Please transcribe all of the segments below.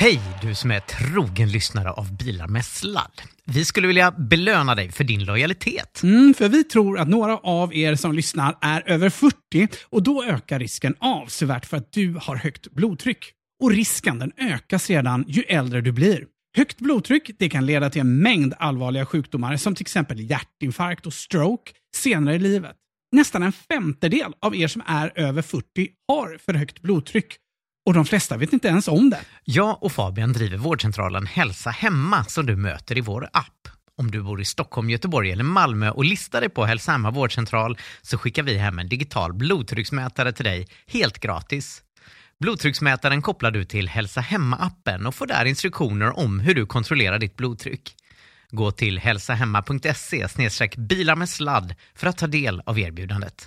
Hej, du som är trogen lyssnare av Bilar med sladd. Vi skulle vilja belöna dig för din lojalitet. För vi tror att några av er som lyssnar är över 40 och då ökar risken avsevärt för att du har högt blodtryck. Och risken den ökar sedan ju äldre du blir. Högt blodtryck det kan leda till en mängd allvarliga sjukdomar som till exempel hjärtinfarkt och stroke senare i livet. Nästan en femtedel av er som är över 40 har för högt blodtryck. Och de flesta vet inte ens om det. Jag och Fabian driver vårdcentralen Hälsa Hemma som du möter i vår app. Om du bor i Stockholm, Göteborg eller Malmö och listar dig på Hälsa Hemma vårdcentral så skickar vi hem en digital blodtrycksmätare till dig helt gratis. Blodtrycksmätaren kopplar du till Hälsa Hemma-appen och får där instruktioner om hur du kontrollerar ditt blodtryck. Gå till hälsahemma.se/bilar med sladd för att ta del av erbjudandet.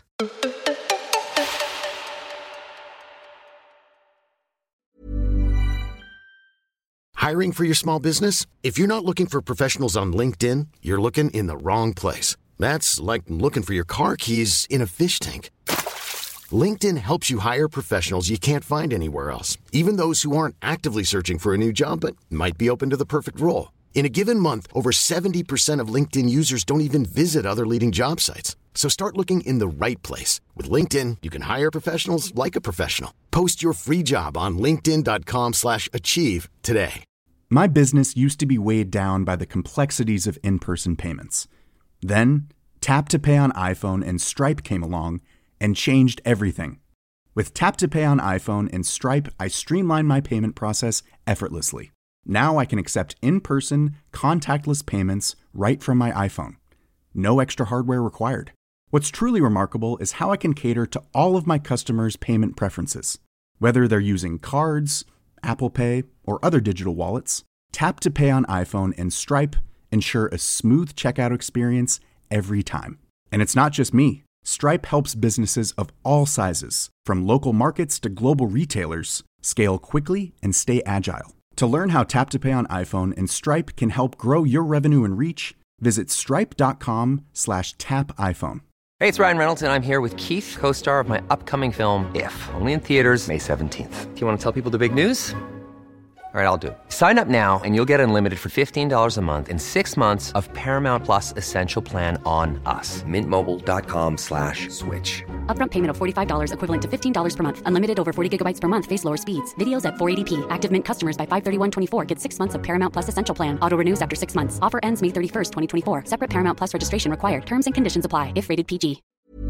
Hiring for your small business? If you're not looking for professionals on LinkedIn, you're looking in the wrong place. That's like looking for your car keys in a fish tank. LinkedIn helps you hire professionals you can't find anywhere else, even those who aren't actively searching for a new job but might be open to the perfect role. In a given month, over 70% of LinkedIn users don't even visit other leading job sites. So start looking in the right place. With LinkedIn, you can hire professionals like a professional. Post your free job on linkedin.com/achieve today. My business used to be weighed down by the complexities of in-person payments. Then, Tap to Pay on iPhone and Stripe came along and changed everything. With Tap to Pay on iPhone and Stripe, I streamlined my payment process effortlessly. Now I can accept in-person, contactless payments right from my iPhone. No extra hardware required. What's truly remarkable is how I can cater to all of my customers' payment preferences. Whether they're using cards, Apple Pay, or other digital wallets, Tap to Pay on iPhone and Stripe ensure a smooth checkout experience every time. And it's not just me. Stripe helps businesses of all sizes, from local markets to global retailers, scale quickly and stay agile. To learn how Tap to Pay on iPhone and Stripe can help grow your revenue and reach, visit stripe.com/tapiphone. Hey, it's Ryan Reynolds, and I'm here with Keith, co-star of my upcoming film, If, only in theaters May 17th. Do you want to tell people the big news? All right, I'll do it. Sign up now and you'll get unlimited for $15 a month and 6 months of Paramount Plus Essential Plan on us. Mintmobile.com/switch. Upfront payment of $45 equivalent to $15 per month. Unlimited over 40 gigabytes per month. Face lower speeds. Videos at 480p. Active Mint customers by 531.24 get 6 months of Paramount Plus Essential Plan. Auto renews after 6 months. Offer ends May 31st, 2024. Separate Paramount Plus registration required. Terms and conditions apply if rated PG.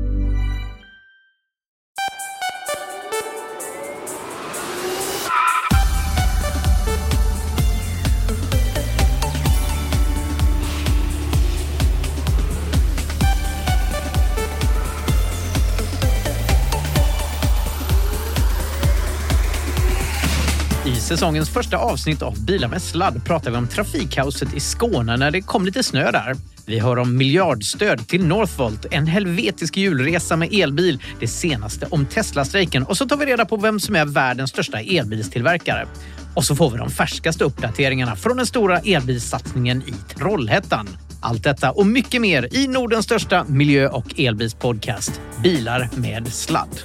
I säsongens första avsnitt av Bilar med sladd pratar vi om trafikkaoset i Skåne när det kom lite snö där. Vi hör om miljardstöd till Northvolt, en helvetisk julresa med elbil, det senaste om Tesla-strejken och så tar vi reda på vem som är världens största elbilstillverkare. Och så får vi de färskaste uppdateringarna från den stora elbilssatsningen i Trollhättan. Allt detta och mycket mer i Nordens största miljö- och elbilspodcast, Bilar med sladd.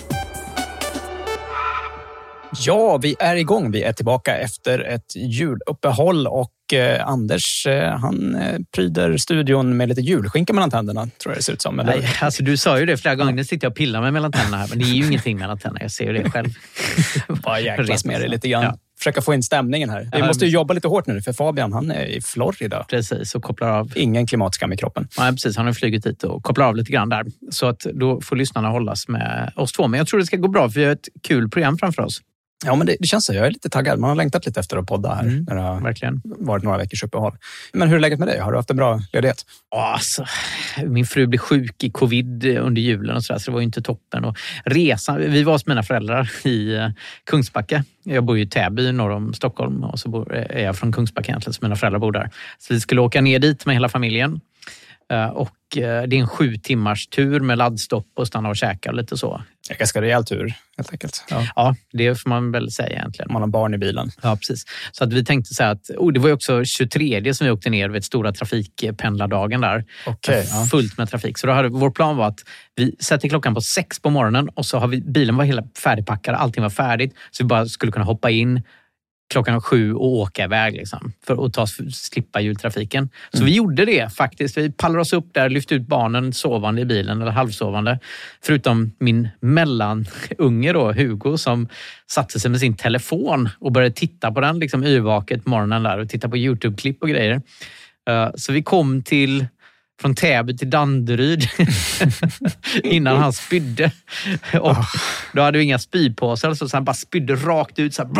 Ja, vi är igång. Vi är tillbaka efter ett juluppehåll och Anders, han pryder studion med lite julskinka mellan tänderna, tror jag det ser ut som. Eller? Nej, alltså du sa ju det flera gånger, nu sitter jag och pillar med mellan tänderna här, men det är ju ingenting mellan tänderna, jag ser ju det själv. Bara jäklas med det lite grann. Ja. Försöka få in stämningen här. Vi måste ju jobba lite hårt nu, för Fabian, han är i Florida. Precis, och kopplar av. Ingen klimatskam i kroppen. Nej, precis. Han har flugit dit och kopplar av lite grann där. Så att då får lyssnarna hållas med oss två. Men jag tror det ska gå bra, för vi har ett kul program framför oss. Ja, men det känns så. Jag är lite taggad. Man har längtat lite efter att podda här. När det har verkligen varit några veckors uppehåll. Men hur är läget med dig? Har du haft en bra ledighet? Alltså, min fru blev sjuk i covid under julen och så det var ju inte toppen. Och resan, vi var hos mina föräldrar i Kungsbacka. Jag bor ju i Täby norr om Stockholm och så är jag från Kungsbacka egentligen, så mina föräldrar bor där. Så vi skulle åka ner dit med hela familjen. Och det är en 7 timmars tur med laddstopp och stanna och käka och lite så. En ganska rejäl tur, helt enkelt. Ja, det får man väl säga egentligen. Man har barn i bilen. Ja, precis. Så att vi tänkte så här att, det var ju också 23 som vi åkte ner vid stora trafikpendlardagen där. Okay, fullt med trafik. Så då vår plan var att vi sätter klockan på 6 på morgonen och så har bilen var hela färdigpackad, allting var färdigt. Så vi bara skulle kunna hoppa in, klockan 7 och åka iväg liksom, för att slippa jultrafiken. Så vi gjorde det faktiskt. Vi pallade oss upp där, lyfte ut barnen sovande i bilen eller halvsovande. Förutom min mellanunge då, Hugo, som satte sig med sin telefon och började titta på den liksom yrvaket morgonen där och titta på YouTube-klipp och grejer. Så vi kom från Täby till Danderyd innan han spydde. Och då hade vi inga spypåsar, så han bara spydde rakt ut så här.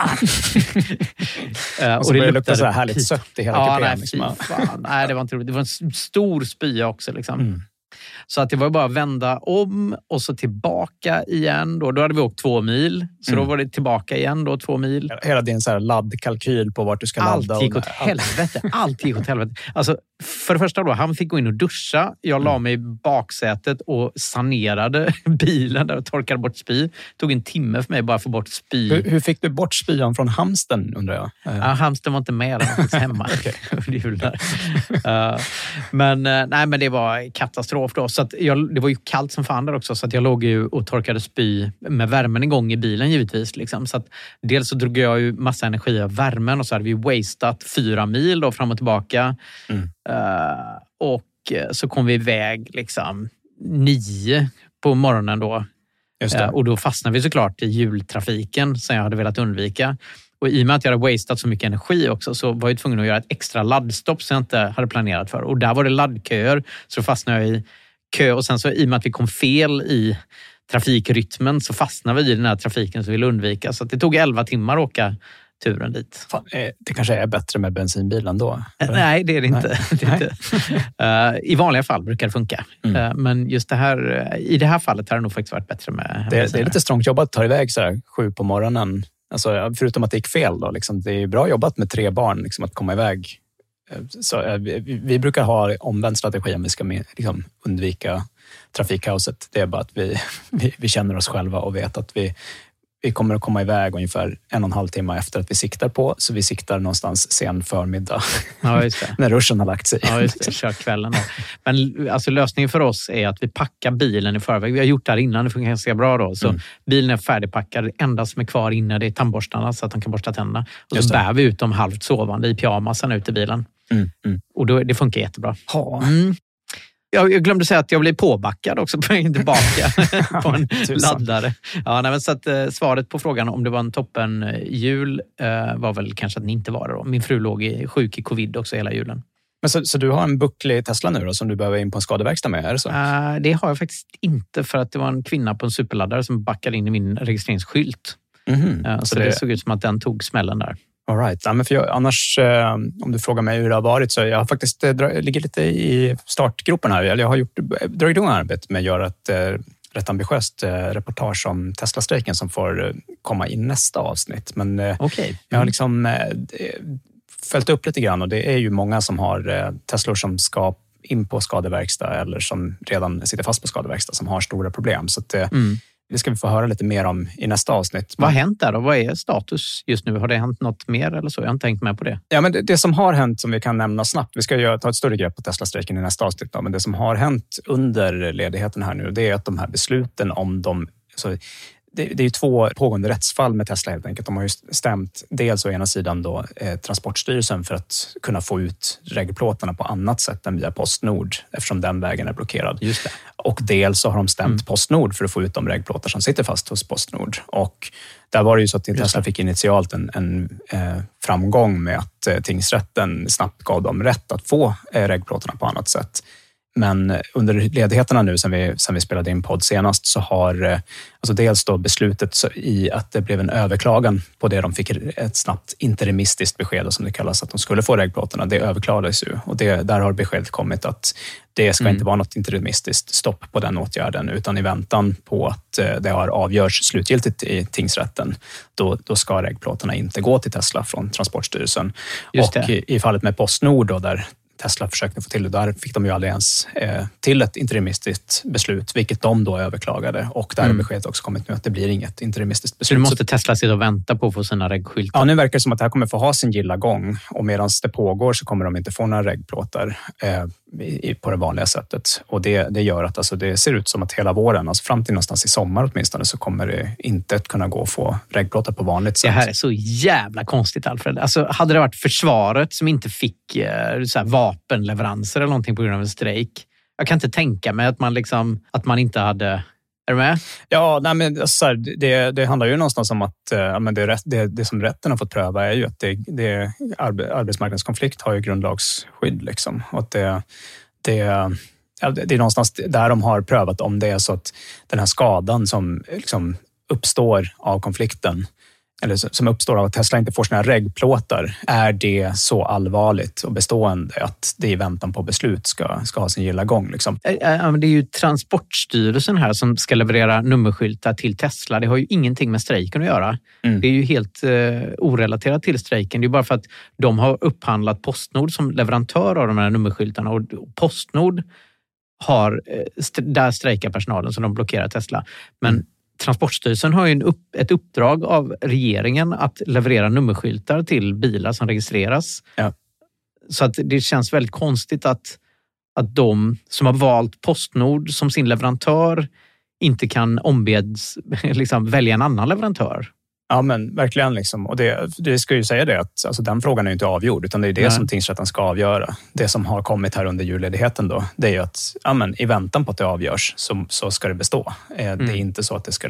Och så det luktade så här härligt sött i hela kupén. Nej, det var inte roligt. Det var en stor spya också liksom. Så att det var bara att vända om och så tillbaka igen. Då hade vi åkt 2 mil. Så då var det tillbaka igen då 2 mil. Hela din så här laddkalkyl på vart du ska ladda. Allt gick åt helvete. Allt gick åt helvete. Alltså, för det första då, han fick gå in och duscha. Jag la mig i baksätet och sanerade bilen där och torkade bort spy. Det tog en timme för mig bara att få bort spy. Hur fick du bort spyan från hamsten, undrar jag? Ja, hamsten var inte med. Den var hemma. Men det var katastrof då. Så att det var ju kallt som fan där också, så att jag låg ju och torkade spy med värmen igång i bilen givetvis. Liksom. Så att dels så drog jag ju massa energi av värmen och så hade vi wastat 4 mil då fram och tillbaka. Och så kom vi iväg liksom 9 på morgonen då. Just det. Och då fastnade vi såklart i jultrafiken som jag hade velat undvika. Och i och med att jag hade wastat så mycket energi också, så var jag tvungen att göra ett extra laddstopp som jag inte hade planerat för. Och där var det laddköer, så då fastnade jag i kö. Och sen så i och med att vi kom fel i trafikrytmen så fastnade vi i den här trafiken som vi ville undvika. Så att det tog 11 timmar att åka turen dit. Fan, det kanske är bättre med bensinbilen då? Nej, det är det inte. I vanliga fall brukar det funka. Men just det här, i det här fallet har det nog faktiskt varit bättre med det är lite strångt jobbat att ta iväg så här 7 på morgonen. Alltså, förutom att det gick fel då. Liksom, det är bra jobbat med 3 barn liksom, att komma iväg. Så, vi brukar ha omvänd strategi om vi ska liksom, undvika trafikkaoset. Det är bara att vi känner oss själva och vet att vi kommer att komma iväg ungefär 1,5 timme efter att vi siktar på. Så vi siktar någonstans sen förmiddag. Ja, just det. När ruschen har lagt sig. Ja, just det. Kör kvällen då. Men alltså, lösningen för oss är att vi packar bilen i förväg. Vi har gjort det här innan, det funkar ganska bra då. Så bilen är färdigpackad. Det enda som är kvar inne det är tandborstarna så att de kan borsta tänderna. Och så bär vi ut dem halvt sovande i pyjamasen ut i bilen. Och då, det funkar jättebra. Jag glömde säga att jag blev påbackad också på vägen tillbaka på en laddare. Ja, men så att svaret på frågan om det var en toppen jul var väl kanske att den inte var det då. Min fru låg sjuk i covid också hela julen. Men så du har en bucklig Tesla nu då som du behöver in på en skadeverkstad med, är det så? Det har jag faktiskt inte, för att det var en kvinna på en superladdare som backade in i min registreringsskylt. Så det såg ut som att den tog smällen där. All right. Ja, men för annars, om du frågar mig hur det har varit, så jag har faktiskt ligger lite i startgropen här. Jag har dragit igång arbetet med att göra ett rätt ambitiöst reportage om Tesla-strejken som får komma i nästa avsnitt. Men jag har liksom följt upp lite grann, och det är ju många som har Teslor som ska in på skadeverkstad eller som redan sitter fast på skadeverkstad som har stora problem. Så att, det ska vi få höra lite mer om i nästa avsnitt. Vad har hänt där då? Vad är status just nu? Har det hänt något mer eller så? Jag har inte tänkt med på det. Ja, men det som har hänt som vi kan nämna snabbt, vi ska ta ett större grepp på Tesla-strejken i nästa avsnitt då, men det som har hänt under ledigheten här nu, det är att de här besluten om det är ju 2 pågående rättsfall med Tesla helt enkelt. De har ju stämt dels å ena sidan då Transportstyrelsen för att kunna få ut regplåtarna på annat sätt än via PostNord eftersom den vägen är blockerad. Just det. Och dels så har de stämt PostNord för att få ut de regplåtar som sitter fast hos PostNord. Och där var det ju så att Tesla fick initialt en framgång med att tingsrätten snabbt gav dem rätt att få regplåtarna på annat sätt. Men under ledigheterna nu sen vi spelade in podd senast så har alltså dels då beslutet i att det blev en överklagan på det de fick ett snabbt interimistiskt besked som det kallas, att de skulle få regplåtarna. Det överklagades ju, och där har beskedet kommit att det ska inte vara något interimistiskt stopp på den åtgärden, utan i väntan på att det har avgörs slutgiltigt i tingsrätten, då ska regplåtarna inte gå till Tesla från Transportstyrelsen. Och i fallet med PostNord då, där Tesla försökte få till det. Där fick de ju aldrig ens till ett interimistiskt beslut, vilket de då överklagade. Och där har beskedet också kommit nu att det blir inget interimistiskt beslut. Så nu måste Tesla sitta och vänta på att få sina regskyltar? Ja, nu verkar det som att det här kommer få ha sin gilla gång. Och medan det pågår så kommer de inte få några regplåtar. på det vanliga sättet. Och det gör att alltså, det ser ut som att hela våren, alltså fram till någonstans i sommar åtminstone, så kommer det inte att kunna gå att få regplåtar på vanligt sätt. Det här är så jävla konstigt, Alfred. Alltså, hade det varit försvaret som inte fick så här, vapenleveranser eller någonting på grund av en strejk, jag kan inte tänka mig att man inte hade... Är du med? Ja, nej, men så här, det handlar ju någonstans om att det som rätten har fått pröva är ju att arbetsmarknadskonflikt har ju grundlagsskydd. Liksom. Och det är någonstans där de har prövat om det är så att den här skadan som liksom uppstår av konflikten, eller som uppstår av att Tesla inte får sina regplåtar, är det så allvarligt och bestående att det i väntan på beslut ska ha sin gilla gång. Liksom. Det är ju Transportstyrelsen här som ska leverera nummerskyltar till Tesla. Det har ju ingenting med strejken att göra. Det är ju helt orelaterat till strejken. Det är bara för att de har upphandlat Postnord som leverantör av de här nummerskyltarna, och Postnord där strejkar personalen, så de blockerar Tesla. Men Transportstyrelsen har ju ett uppdrag av regeringen att leverera nummerskyltar till bilar som registreras. Ja. Så att det känns väldigt konstigt att de som har valt Postnord som sin leverantör inte kan välja en annan leverantör. Ja, men verkligen. Liksom. Och det ska ju säga det att alltså, den frågan är inte avgjord, utan det är det som tingsrätten ska avgöra. Det som har kommit här under julledigheten då, det är ju att i väntan på att det avgörs så ska det bestå. Det är inte så att det ska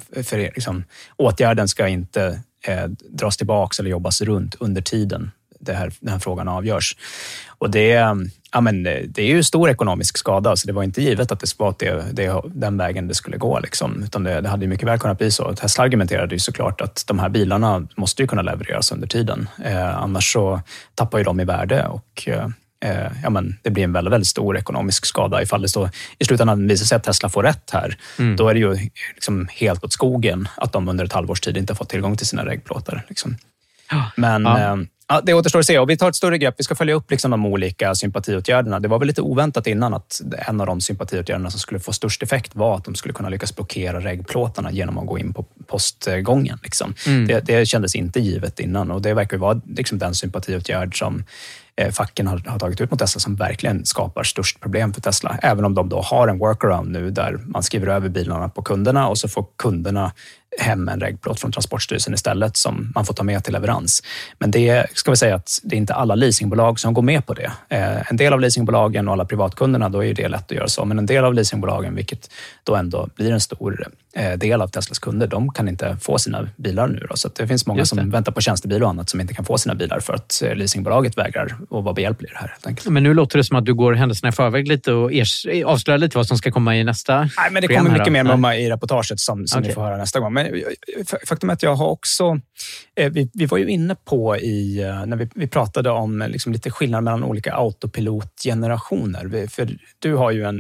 åtgärden ska inte dras tillbaka eller jobbas runt under tiden den här frågan avgörs. Och det är ju stor ekonomisk skada, så det var inte givet att det var den vägen det skulle gå. Liksom. Utan det hade ju mycket väl kunnat bli så. Tesla argumenterade ju såklart att de här bilarna måste ju kunna levereras under tiden. Annars så tappar ju de i värde och det blir en väldigt, väldigt stor ekonomisk skada. Ifall det så i slutändan visar sig att Tesla får rätt här, då är det ju liksom helt åt skogen att de under ett halvårs tid inte fått tillgång till sina regplåtar. Liksom. Men... Ja, det återstår att se, och vi tar ett större grepp. Vi ska följa upp de olika sympatiåtgärderna. Det var väl lite oväntat innan att en av de sympatiåtgärderna som skulle få störst effekt var att de skulle kunna lyckas blockera regplåtarna genom att gå in på postgången. Liksom. Det kändes inte givet innan, och det verkar vara den sympatiåtgärd som facken har tagit ut mot Tesla som verkligen skapar störst problem för Tesla. Även om de då har en workaround nu där man skriver över bilarna på kunderna och så får kunderna hem en regplåt från Transportstyrelsen istället som man får ta med till leverans. Men det ska vi säga att det är inte alla leasingbolag som går med på det. En del av leasingbolagen och alla privatkunderna, då är det lätt att göra så. Men en del av leasingbolagen, vilket då ändå blir en stor del av Teslas kunder, de kan inte få sina bilar nu. Då. Så att det finns många som väntar på tjänstebil och annat som inte kan få sina bilar för att leasingbolaget vägrar att vara behjälplig i det här. Helt enkelt. Men nu låter det som att du går händelserna i förväg lite och avslöjar lite vad som ska komma i nästa. Nej, men det kommer mycket mer i reportaget som ni får höra nästa gång. Men faktum är att jag har också... Vi var ju inne på när vi pratade om lite skillnad mellan olika autopilotgenerationer. För du har ju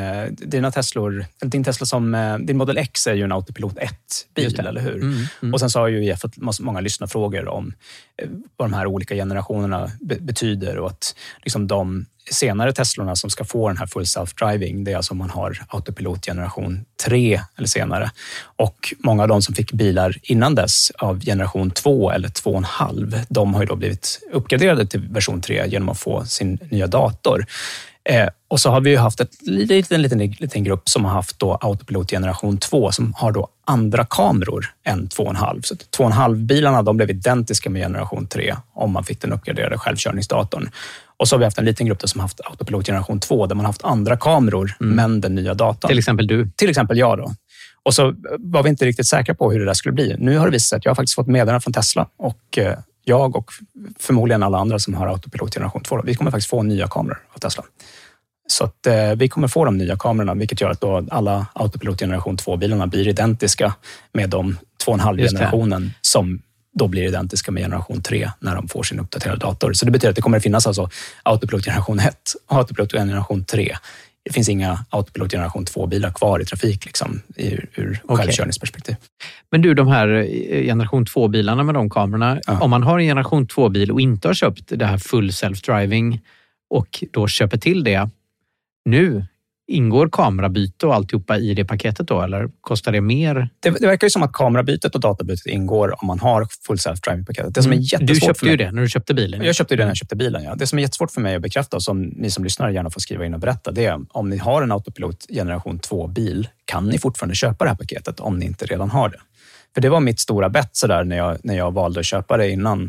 din Tesla din Model X är ju en autopilot 1-bil, eller hur? Och sen så har ju jag fått många lyssnarfrågor om vad de här olika generationerna betyder, och att de senare Teslorna som ska få den här full self-driving, det är alltså om man har autopilot generation 3 eller senare. Och många av de som fick bilar innan dess av generation 2 eller 2,5, de har ju då blivit uppgraderade till version 3 genom att få sin nya dator. Och så har vi ju haft en liten grupp som har haft då autopilot generation 2 som har då andra kameror än 2,5. Så 2,5-bilarna, de blev identiska med generation 3 om man fick den uppgraderade självkörningsdatorn. Och så har vi haft en liten grupp som har haft autopilot generation 2 där man har haft andra kameror men den nya datorn. Till exempel du. Till exempel jag då. Och så var vi inte riktigt säkra på hur det där skulle bli. Nu har det visat sig att jag har faktiskt fått meddelanden från Tesla, och jag och förmodligen alla andra som har autopilot generation 2, vi kommer faktiskt få nya kameror av Tesla. Så att vi kommer få de nya kamerorna, vilket gör att då alla autopilot generation 2-bilarna blir identiska med de 2,5-generationen som då blir identiska med generation 3 när de får sin uppdaterade dator. Så det betyder att det kommer att finnas alltså autopilot generation 1 och autopilot generation 3. Det finns inga autopilot generation 2-bilar kvar i trafik ur självkörningsperspektiv. Men du, de här generation 2-bilarna med de kamerorna, om man har en generation 2-bil och inte har köpt det här full self-driving och då köper till det nu, Ingår kamerabyte och alltihopa i det paketet då, eller kostar det mer? Det verkar ju som att kamerabytet och databytet ingår om man har full self-driving-paketet. Det som är jättesvårt du köpte ju det när du köpte bilen. Jag köpte ju det när jag köpte bilen, ja. Det som är jättesvårt för mig att bekräfta, och som ni som lyssnar gärna får skriva in och berätta, det är om ni har en autopilot generation 2-bil, kan ni fortfarande köpa det här paketet om ni inte redan har det? För det var mitt stora bett så där när jag valde att köpa det innan.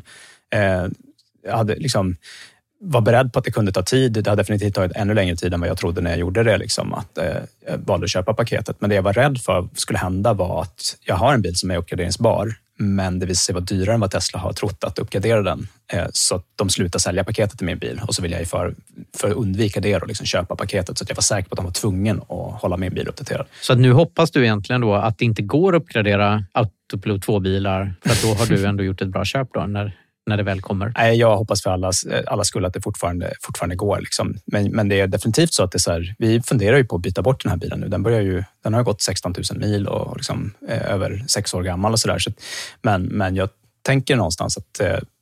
Jag hade var beredd på att det kunde ta tid. Det hade definitivt tagit ännu längre tid än vad jag trodde när jag gjorde det. Att jag valde att köpa paketet. Men det jag var rädd för skulle hända var att jag har en bil som är uppgraderingsbar. Men det visade sig vara dyrare än vad Tesla har trott att uppgradera den. Så att de slutar sälja paketet i min bil. Och så vill jag för att undvika det och köpa paketet. Så att jag var säker på att de var tvungen att hålla min bil uppdaterad. Så att nu hoppas du egentligen då att det inte går att uppgradera Autopilot 2-bilar. För att då har du ändå gjort ett bra köp då när det väl kommer. Nej, jag hoppas för alla skull att det fortfarande går. Men det är definitivt så att det är så här, vi funderar ju på att byta bort den här bilen nu. Den har gått 16 000 mil och över 6 år gammal och sådär. Men jag tänker någonstans att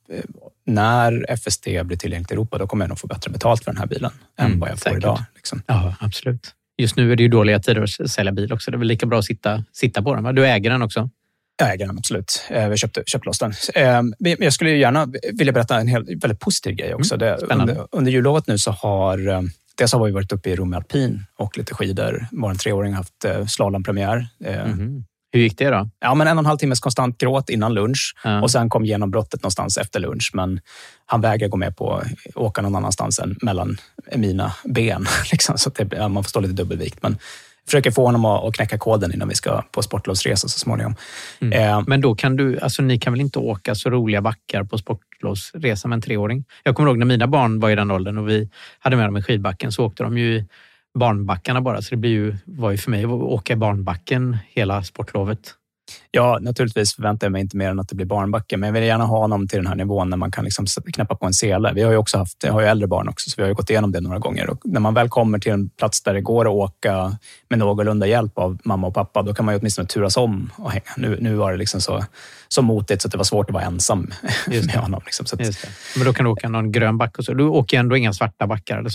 när FST blir tillgängligt i Europa, då kommer jag nog få bättre betalt för den här bilen än vad jag får idag. Ja, absolut. Just nu är det ju dåliga tider att sälja bil också. Det är väl lika bra att sitta på den, va? Du äger den också? Jag äger den, absolut. Vi köpte loss den. Men jag skulle ju gärna vilja berätta en väldigt positiv grej också. Under jullovet nu så har vi varit uppe i Rom Alpin och lite skidor. Vår 3-åring har haft slalompremiär. Hur gick det då? Ja, men 1,5 timmes konstant gråt innan lunch. Och sen kom genombrottet någonstans efter lunch. Men han vägrar gå med på att åka någon annanstans än mellan mina ben. Så att man får stå lite dubbelvikt. Men försöker få honom att knäcka koden innan vi ska på sportlovsresa så småningom. Men då kan ni kan väl inte åka så roliga backar på sportlovsresa med en 3-åring? Jag kommer ihåg när mina barn var i den åldern och vi hade med dem i skidbacken, så åkte de ju i barnbackarna bara. Så det var ju för mig att åka i barnbacken hela sportlovet. Ja, naturligtvis förväntar jag mig inte mer än att det blir barnbacke, men jag vill gärna ha honom till den här nivån när man kan knäppa på en sele. Vi har ju också jag har ju äldre barn också, så vi har ju gått igenom det några gånger. Och när man väl kommer till en plats där det går att åka med någorlunda hjälp av mamma och pappa, då kan man ju åtminstone turas om och hänga. Nu var det så motigt så att det var svårt att vara ensam med honom. Så att... Just det. Men då kan du åka någon grön back och så. Du åker ändå inga svarta backar eller så.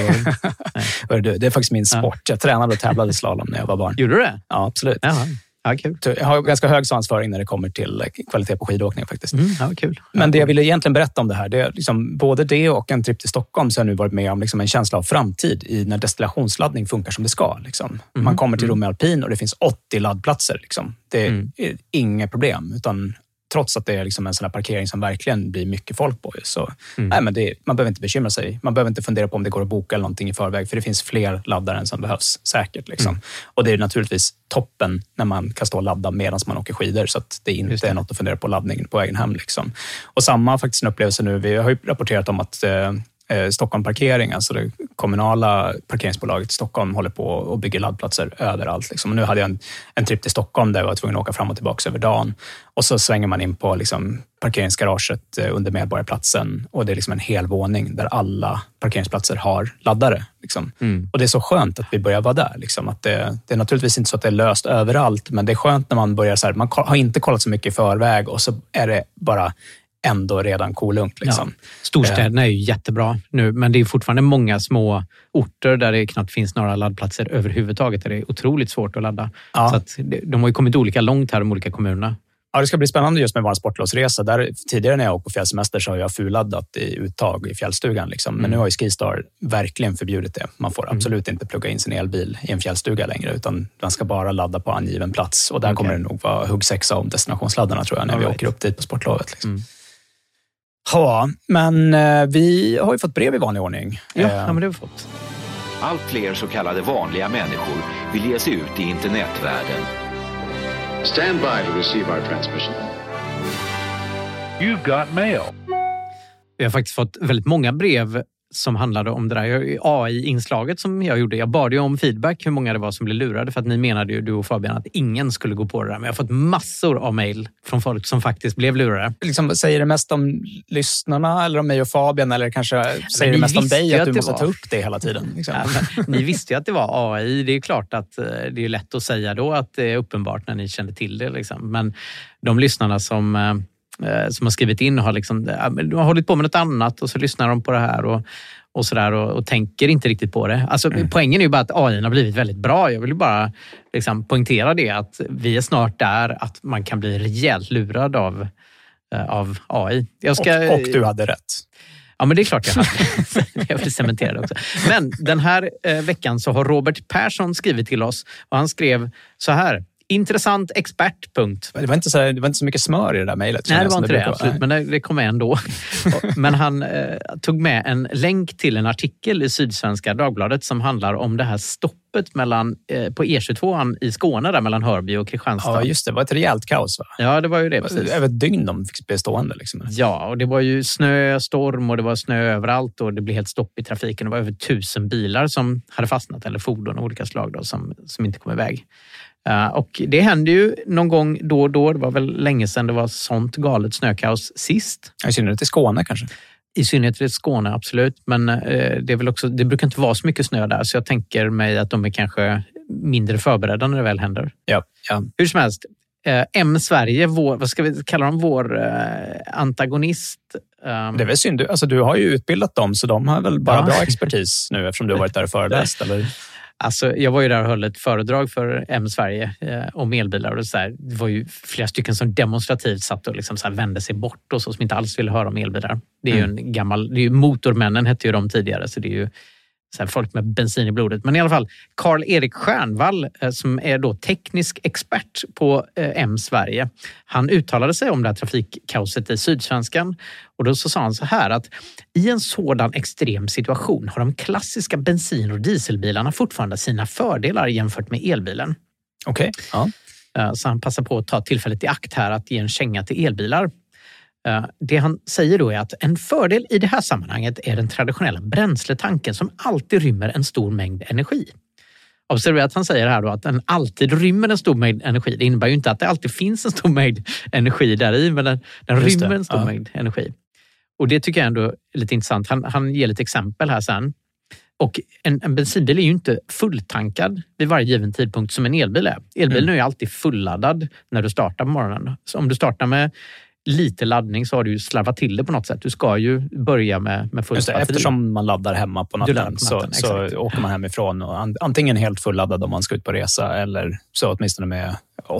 Det är faktiskt min sport. Jag tränade och tävlade slalom när jag var barn. Gjorde du det? Ja, absolut. Jaha. Ja, kul. Jag har ganska hög svansföring när det kommer till kvalitet på skidåkning faktiskt. Ja, kul. Men det jag ville egentligen berätta om det här, det är både det och en trip till Stockholm, så har jag nu varit med om en känsla av framtid i när destillationsladdning funkar som det ska. Man kommer till Rom Alpin och det finns 80 laddplatser. Det är inga problem, utan trots att det är en sån här parkering som verkligen blir mycket folk på. Så man behöver inte bekymra sig. Man behöver inte fundera på om det går att boka eller någonting i förväg, för det finns fler laddare än som behövs säkert. Och det är naturligtvis toppen när man kan stå och ladda medan man åker skidor, så att det inte är något att fundera på laddningen på vägen hem. Och samma faktiskt en upplevelse nu. Vi har ju rapporterat om att Stockholm Parkering, alltså det kommunala parkeringsbolaget i Stockholm, håller på och bygger laddplatser överallt. Och nu hade jag en trip till Stockholm där jag var tvungen att åka fram och tillbaka över dagen. Och så svänger man in på parkeringsgaraget under Medborgarplatsen, och det är en hel våning där alla parkeringsplatser har laddare. Och det är så skönt att vi börjar vara där. Att det är naturligtvis inte så att det är löst överallt, men det är skönt när man börjar man har inte kollat så mycket i förväg och så är det bara ändå redan kolugnt. Storstäderna är ju jättebra nu, men det är fortfarande många små orter där det knappt finns några laddplatser överhuvudtaget, där det är otroligt svårt att ladda. Ja. Så att de har ju kommit olika långt här, de olika kommunerna. Ja, det ska bli spännande just med vår sportlovsresa. Där tidigare när jag åker på fjällsemester så har jag fulladdat i uttag i fjällstugan. Men nu har ju Skistar verkligen förbjudit det. Man får absolut inte plugga in sin elbil i en fjällstuga längre, utan man ska bara ladda på angiven plats. Och där kommer det nog vara huggsexa om destinationsladdarna, tror jag, när vi åker upp dit på sportlovet. Ja, men vi har ju fått brev i vanlig ordning. Ja, men det har vi fått. Allt fler så kallade vanliga människor vill ge sig ut i internetvärlden. Stand by to receive our transmission. You've got mail. Vi har faktiskt fått väldigt många brev som handlade om det där AI-inslaget som jag gjorde. Jag bad ju om feedback hur många det var som blev lurade, för att ni menade ju, du och Fabian, att ingen skulle gå på det där. Men jag har fått massor av mejl från folk som faktiskt blev lurade. Säger det mest om lyssnarna eller om mig och Fabian, eller kanske säger det mest om dig att du måste ta upp det hela tiden? Ni visste ju att det var AI. Det är klart att det är lätt att säga då att det är uppenbart när ni kände till det. Men de lyssnarna som som har skrivit in och har liksom, de har hållit på med något annat och så lyssnar de på det här och sådär och tänker inte riktigt på det. Alltså poängen är ju bara att AI har blivit väldigt bra. Jag vill ju bara liksom poängtera det att vi är snart där att man kan bli rejält lurad av AI. Och du hade rätt. Ja, men det är klart jag hade. Jag vill cementera det också. Men den här veckan så har Robert Persson skrivit till oss och han skrev så här: intressant expert, punkt. Det var inte så mycket smör i det där mejlet. Nej, det var inte det, absolut. Men det kom med ändå. Men han tog med en länk till en artikel i Sydsvenska Dagbladet som handlar om det här stoppet mellan, på E22 i Skåne där mellan Hörby och Kristianstad. Ja, just det. Det var ett rejält kaos, va? Ja, det var ju det. Precis. Över ett dygn de fick bestående. Liksom. Ja, och det var ju snö, storm och det var snö överallt och det blev helt stopp i trafiken. Det var över 1000 bilar som hade fastnat eller fordon av olika slag då, som inte kom iväg. Och det hände ju någon gång då och då. Det var väl länge sedan det var sånt galet snökaos sist. I synnerhet i Skåne kanske? I synnerhet i Skåne, absolut. Men det är väl också, det brukar inte vara så mycket snö där. Så jag tänker mig att de är kanske mindre förberedda när det väl händer. Ja. Hur som helst. M-Sverige, vad ska vi kalla dem? Vår antagonist. Det är väl synd. Alltså, du har ju utbildat dem så de har väl bara bra expertis nu eftersom du har varit där och föreläst, eller? Alltså, jag var ju där och höll ett föredrag för M-Sverige om elbilar och så här, det var ju flera stycken som demonstrativt satt och liksom så här vände sig bort och så, som inte alls ville höra om elbilar. Det är ju en gammal, det är ju motormännen hette ju de tidigare, så det är ju så här folk med bensin i blodet. Men i alla fall, Karl-Erik Stjernvall som är då teknisk expert på M-Sverige. Han uttalade sig om det här trafikkaoset i Sydsvenskan och då så sa han så här att i en sådan extrem situation har de klassiska bensin- och dieselbilarna fortfarande sina fördelar jämfört med elbilen. Okej. Ja. Så han passar på att ta tillfället i akt här att ge en känga till elbilar. Det han säger då är att en fördel i det här sammanhanget är den traditionella bränsletanken som alltid rymmer en stor mängd energi. Observera att han säger här då att den alltid rymmer en stor mängd energi. Det innebär ju inte att det alltid finns en stor mängd energi där i, men den rymmer en stor mängd energi. Och det tycker jag ändå är lite intressant. Han ger lite exempel här sen. Och en bensinbil är ju inte fulltankad vid varje given tidpunkt som en elbil är. Elbilen är ju alltid fulladdad när du startar på morgonen. Så om du startar med lite laddning så har du ju slarvat till det på något sätt. Du ska ju börja med fullt batteri. Eftersom man laddar hemma på natten, så åker man hemifrån och antingen helt fulladdad om man ska ut på resa eller så åtminstone med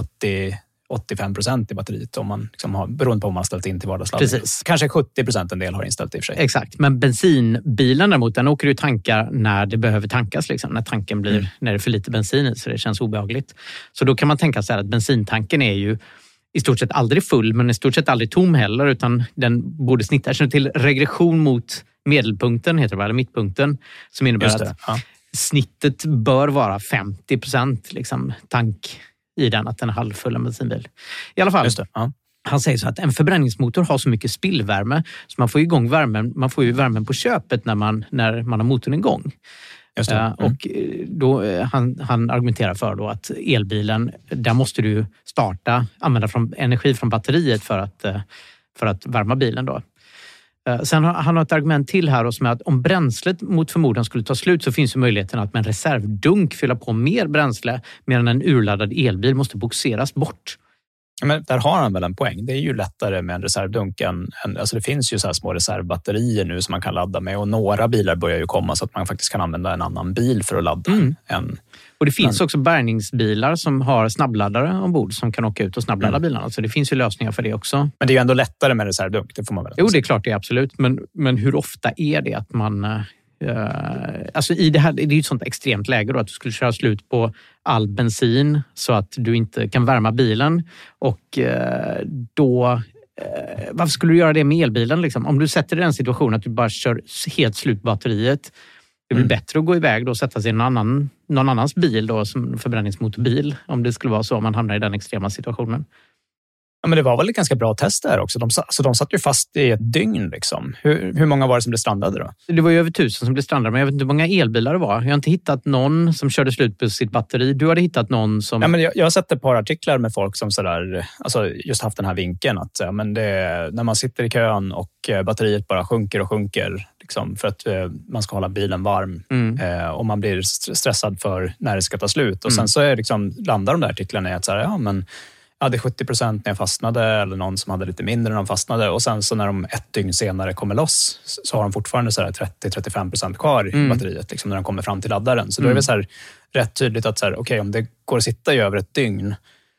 85% i batteriet om man liksom har, beroende på om man har ställt in till vardagsladdning. Precis. Kanske 70% en del har inställt i och för sig. Exakt, men bensinbilen däremot, den åker ju tankar när det behöver tankas. Liksom. När tanken blir, när det är för lite bensin i så det känns obehagligt. Så då kan man tänka sig att bensintanken är ju i stort sett aldrig full, men i stort sett aldrig tom heller, utan den borde snitta sig till regression mot medelpunkten, heter det, eller mittpunkten, som innebär att snittet bör vara 50% liksom, tank i den, att den är halvfull en bensinbil. I alla fall, han säger så att en förbränningsmotor har så mycket spillvärme så man får igång värmen, man får ju värmen på köpet när man har motorn igång. Och då, han argumenterar för då att elbilen, där måste du använda energi från batteriet för att värma bilen då. Sen har han ett argument till här som är att om bränslet mot förmodan skulle ta slut så finns ju möjligheten att med en reservdunk fylla på mer bränsle medan en urladdad elbil måste boxeras bort. Men där har han väl en poäng. Det är ju lättare med en reservdunk alltså det finns ju så här små reservbatterier nu som man kan ladda med och några bilar börjar ju komma så att man faktiskt kan använda en annan bil för att ladda. Och det finns också bärgningsbilar som har snabbladdare ombord som kan åka ut och snabbladda bilarna. Så det finns ju lösningar för det också. Men det är ju ändå lättare med reservdunk, det får man väl säga. Jo, det är klart det är absolut. Men hur ofta är det att man... alltså i det här, det är ju ett sånt extremt läge då att du skulle köra slut på all bensin så att du inte kan värma bilen och då varför skulle du göra det med elbilen liksom? Om du sätter dig i den situationen att du bara kör helt slut batteriet, det blir bättre att gå iväg då och sätta sig i någon annans bil då, som förbränningsmotorbil, om det skulle vara så om man hamnar i den extrema situationen. Ja, men det var väl ett ganska bra test där också. De satt ju fast i ett dygn. Liksom. Hur många var det som blev strandade då? Det var ju över 1000 som blev strandade, men jag vet inte hur många elbilar det var. Jag har inte hittat någon som körde slut på sitt batteri. Du hade hittat någon som... Ja, men jag har sett ett par artiklar med folk som sådär, alltså just haft den här vinkeln att men när man sitter i kön och batteriet bara sjunker och sjunker liksom, för att man ska hålla bilen varm och man blir stressad för när det ska ta slut. Och sen så är landar de där artiklarna i att så här, jag hade 70% när jag fastnade eller någon som hade lite mindre när de fastnade. Och sen så när de 1 dygn senare kommer loss så har de fortfarande så här 30-35% kvar i batteriet liksom, när de kommer fram till laddaren. Så då är det så här rätt tydligt att så här, okej, om det går att sitta i över 1 dygn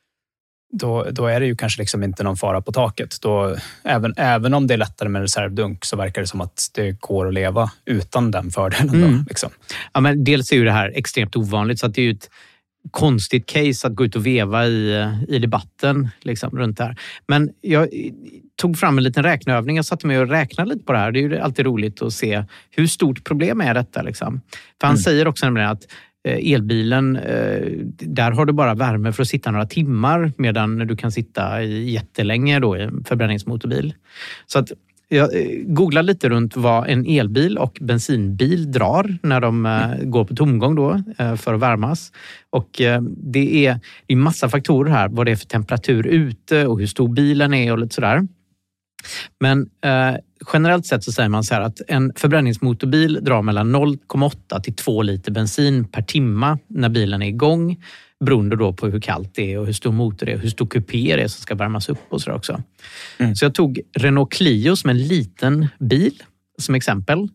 då är det ju kanske liksom inte någon fara på taket. Då, även om det är lättare med reservdunk så verkar det som att det går att leva utan den fördelen. Då, liksom. Ja, men dels är ju det här extremt ovanligt så att det är ju ett konstigt case att gå ut och veva i debatten liksom, runt det här. Men jag tog fram en liten räkneövning. Jag satte mig och räknade lite på det här. Det är ju alltid roligt att se hur stort problem är detta. Liksom. För han säger också nämligen att elbilen, där har du bara värme för att sitta några timmar medan du kan sitta jättelänge då i en förbränningsmotorbil. Så att jag googlade lite runt vad en elbil och bensinbil drar när de går på tomgång då för att värmas. Och det är en massa faktorer här, vad det är för temperatur ute och hur stor bilen är och lite sådär. Men generellt sett så säger man så här att en förbränningsmotorbil drar mellan 0,8 till 2 liter bensin per timma när bilen är igång. Beroende då på hur kallt det är och hur stor motor det är, hur stor kupé det är som ska värmas upp och sådär också. Så jag tog Renault Clio som en liten bil som exempel.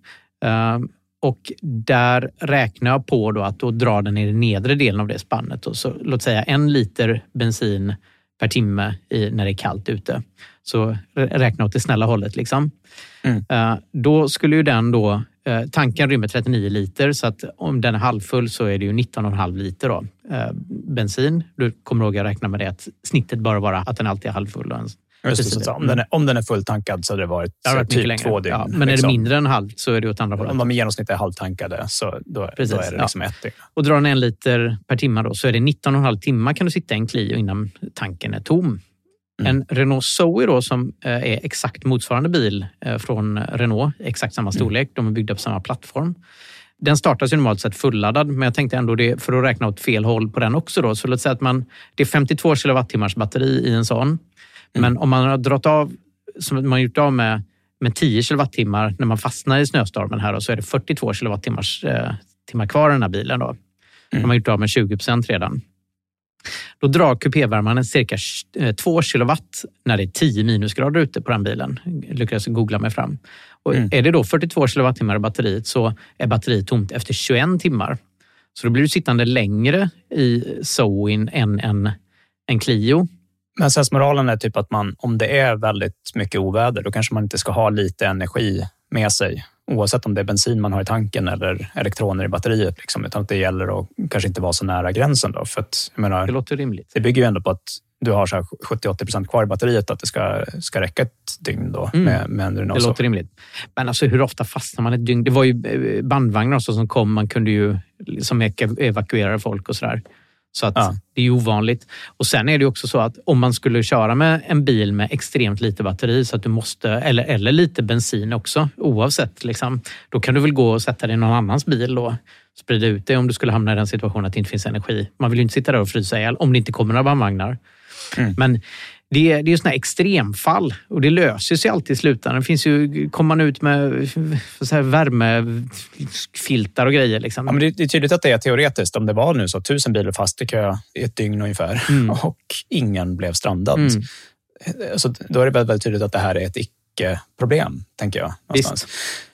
Och där räknar jag på då att då drar den i den nedre delen av det spannet. Och så, låt säga 1 liter bensin per timme när det är kallt ute. Så räkna åt det snälla hållet liksom. Då skulle ju den då, tanken rymmer 39 liter så att om den är halvfull så är det ju 19,5 liter då, bensin. Du kommer ihåg att räkna med det att snittet bara vara att den alltid är halvfull. Just det, om den är fulltankad så hade det varit typ 2 dygn. Ja, men liksom. Är det mindre än halvt så är det åt andra hållet. Om de i genomsnitt är halvtankade så då är det liksom 1 dygn. Och drar den 1 liter per timme då så är det 19,5 timmar kan du sitta i en Clio innan tanken är tom. En Renault Zoe då som är exakt motsvarande bil från Renault, exakt samma storlek, de är byggda på samma plattform. Den startas ju normalt sett fulladdad, men jag tänkte ändå det för att räkna åt fel håll på den också då. Så låt säga att det är 52 kilowattimmars batteri i en sån. Men om man har dragit av, som man gjort av med 10 kilowattimmar när man fastnar i snöstormen här då, så är det 42 timmar kvar i den här bilen då. Man har gjort av med 20% redan. Då drar kupévärmaren cirka 2 kilowatt när det är 10 minusgrader ute på den bilen. Jag lyckades googla mig fram. Och är det då 42 kilowattimmar i batteriet så är batteriet tomt efter 21 timmar. Så då blir du sittande längre i Zoe än en Clio. Men sensmoralen är typ att om det är väldigt mycket oväder då kanske man inte ska ha lite energi med sig. Oavsett om det är bensin man har i tanken eller elektroner i batteriet. Liksom, utan att det gäller att kanske inte vara så nära gränsen. Då, för att, jag menar, det låter rimligt. Det bygger ju ändå på att du har så här 70-80% kvar i batteriet. Att det ska räcka ett dygn då med en Renault. Det låter rimligt. Men alltså hur ofta fastnar man ett dygn? Det var ju bandvagnar också som kom. Man kunde ju liksom evakuera folk och sådär. Så att det är ju ovanligt. Och sen är det ju också så att om man skulle köra med en bil med extremt lite batteri så att du måste, eller lite bensin också, oavsett liksom, då kan du väl gå och sätta dig i någon annans bil och sprida ut det om du skulle hamna i den situationen att det inte finns energi. Man vill ju inte sitta där och frysa ihjäl om det inte kommer några bandvagnar. Men det är ju sådana här extremfall och det löser sig alltid i slutändan. Det finns ju, kommer man ut med så här värmefiltar och grejer. Liksom. Ja, men det är tydligt att det är teoretiskt. Om det var nu så 1000 bilar fast i kö i ett dygn ungefär och ingen blev strandad. Så då är det väldigt tydligt att det här är ett icke-problem, tänker jag. Någonstans.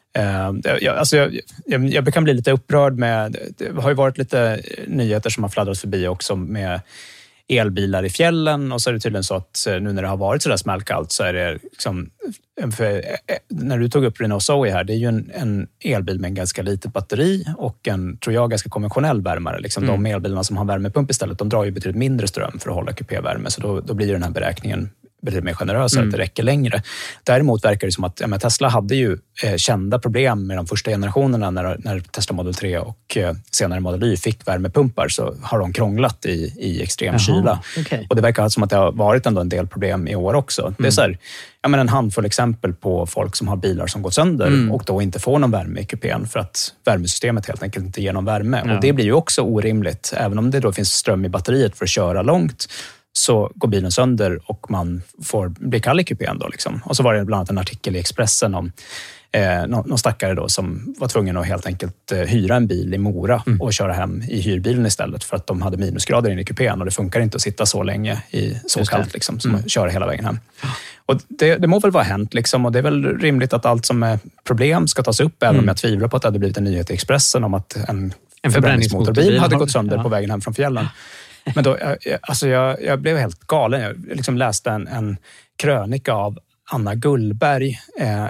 Jag kan bli lite upprörd med... Det har ju varit lite nyheter som har fladdrat förbi också med elbilar i fjällen och så är det tydligen så att nu när det har varit så där smällkallt så är det liksom, när du tog upp Renault Zoe här, det är ju en elbil med en ganska litet batteri och en, tror jag, ganska konventionell värmare. Liksom de elbilarna som har värmepump istället, de drar ju betydligt mindre ström för att hålla kupévärme, så då blir den här beräkningen betydligt mer generösare, att det räcker längre. Däremot verkar det som att Tesla hade ju kända problem med de första generationerna när Tesla Model 3 och senare Model Y fick värmepumpar, så har de krånglat i extrem kyla. Okay. Och det verkar som att det har varit ändå en del problem i år också. Det är så här, en handfull exempel på folk som har bilar som gått sönder och då inte får någon värme i kupén för att värmesystemet helt enkelt inte ger någon värme. Och det blir ju också orimligt. Även om det då finns ström i batteriet för att köra långt, så går bilen sönder och man får bli kall i kupén då liksom. Och så var det bland annat en artikel i Expressen om någon stackare då som var tvungen att helt enkelt hyra en bil i Mora och köra hem i hyrbilen istället för att de hade minusgrader in i kupén och det funkar inte att sitta så länge i så kallt liksom, som att köra hela vägen hem. Och det må väl vara hänt liksom, och det är väl rimligt att allt som är problem ska tas upp, även om jag tvivlar på att det hade blivit en nyhet i Expressen om att en förbränningsmotorbil hade gått sönder på vägen hem från fjällen. Men då, jag blev helt galen. Jag liksom läste en krönika av Anna Gullberg,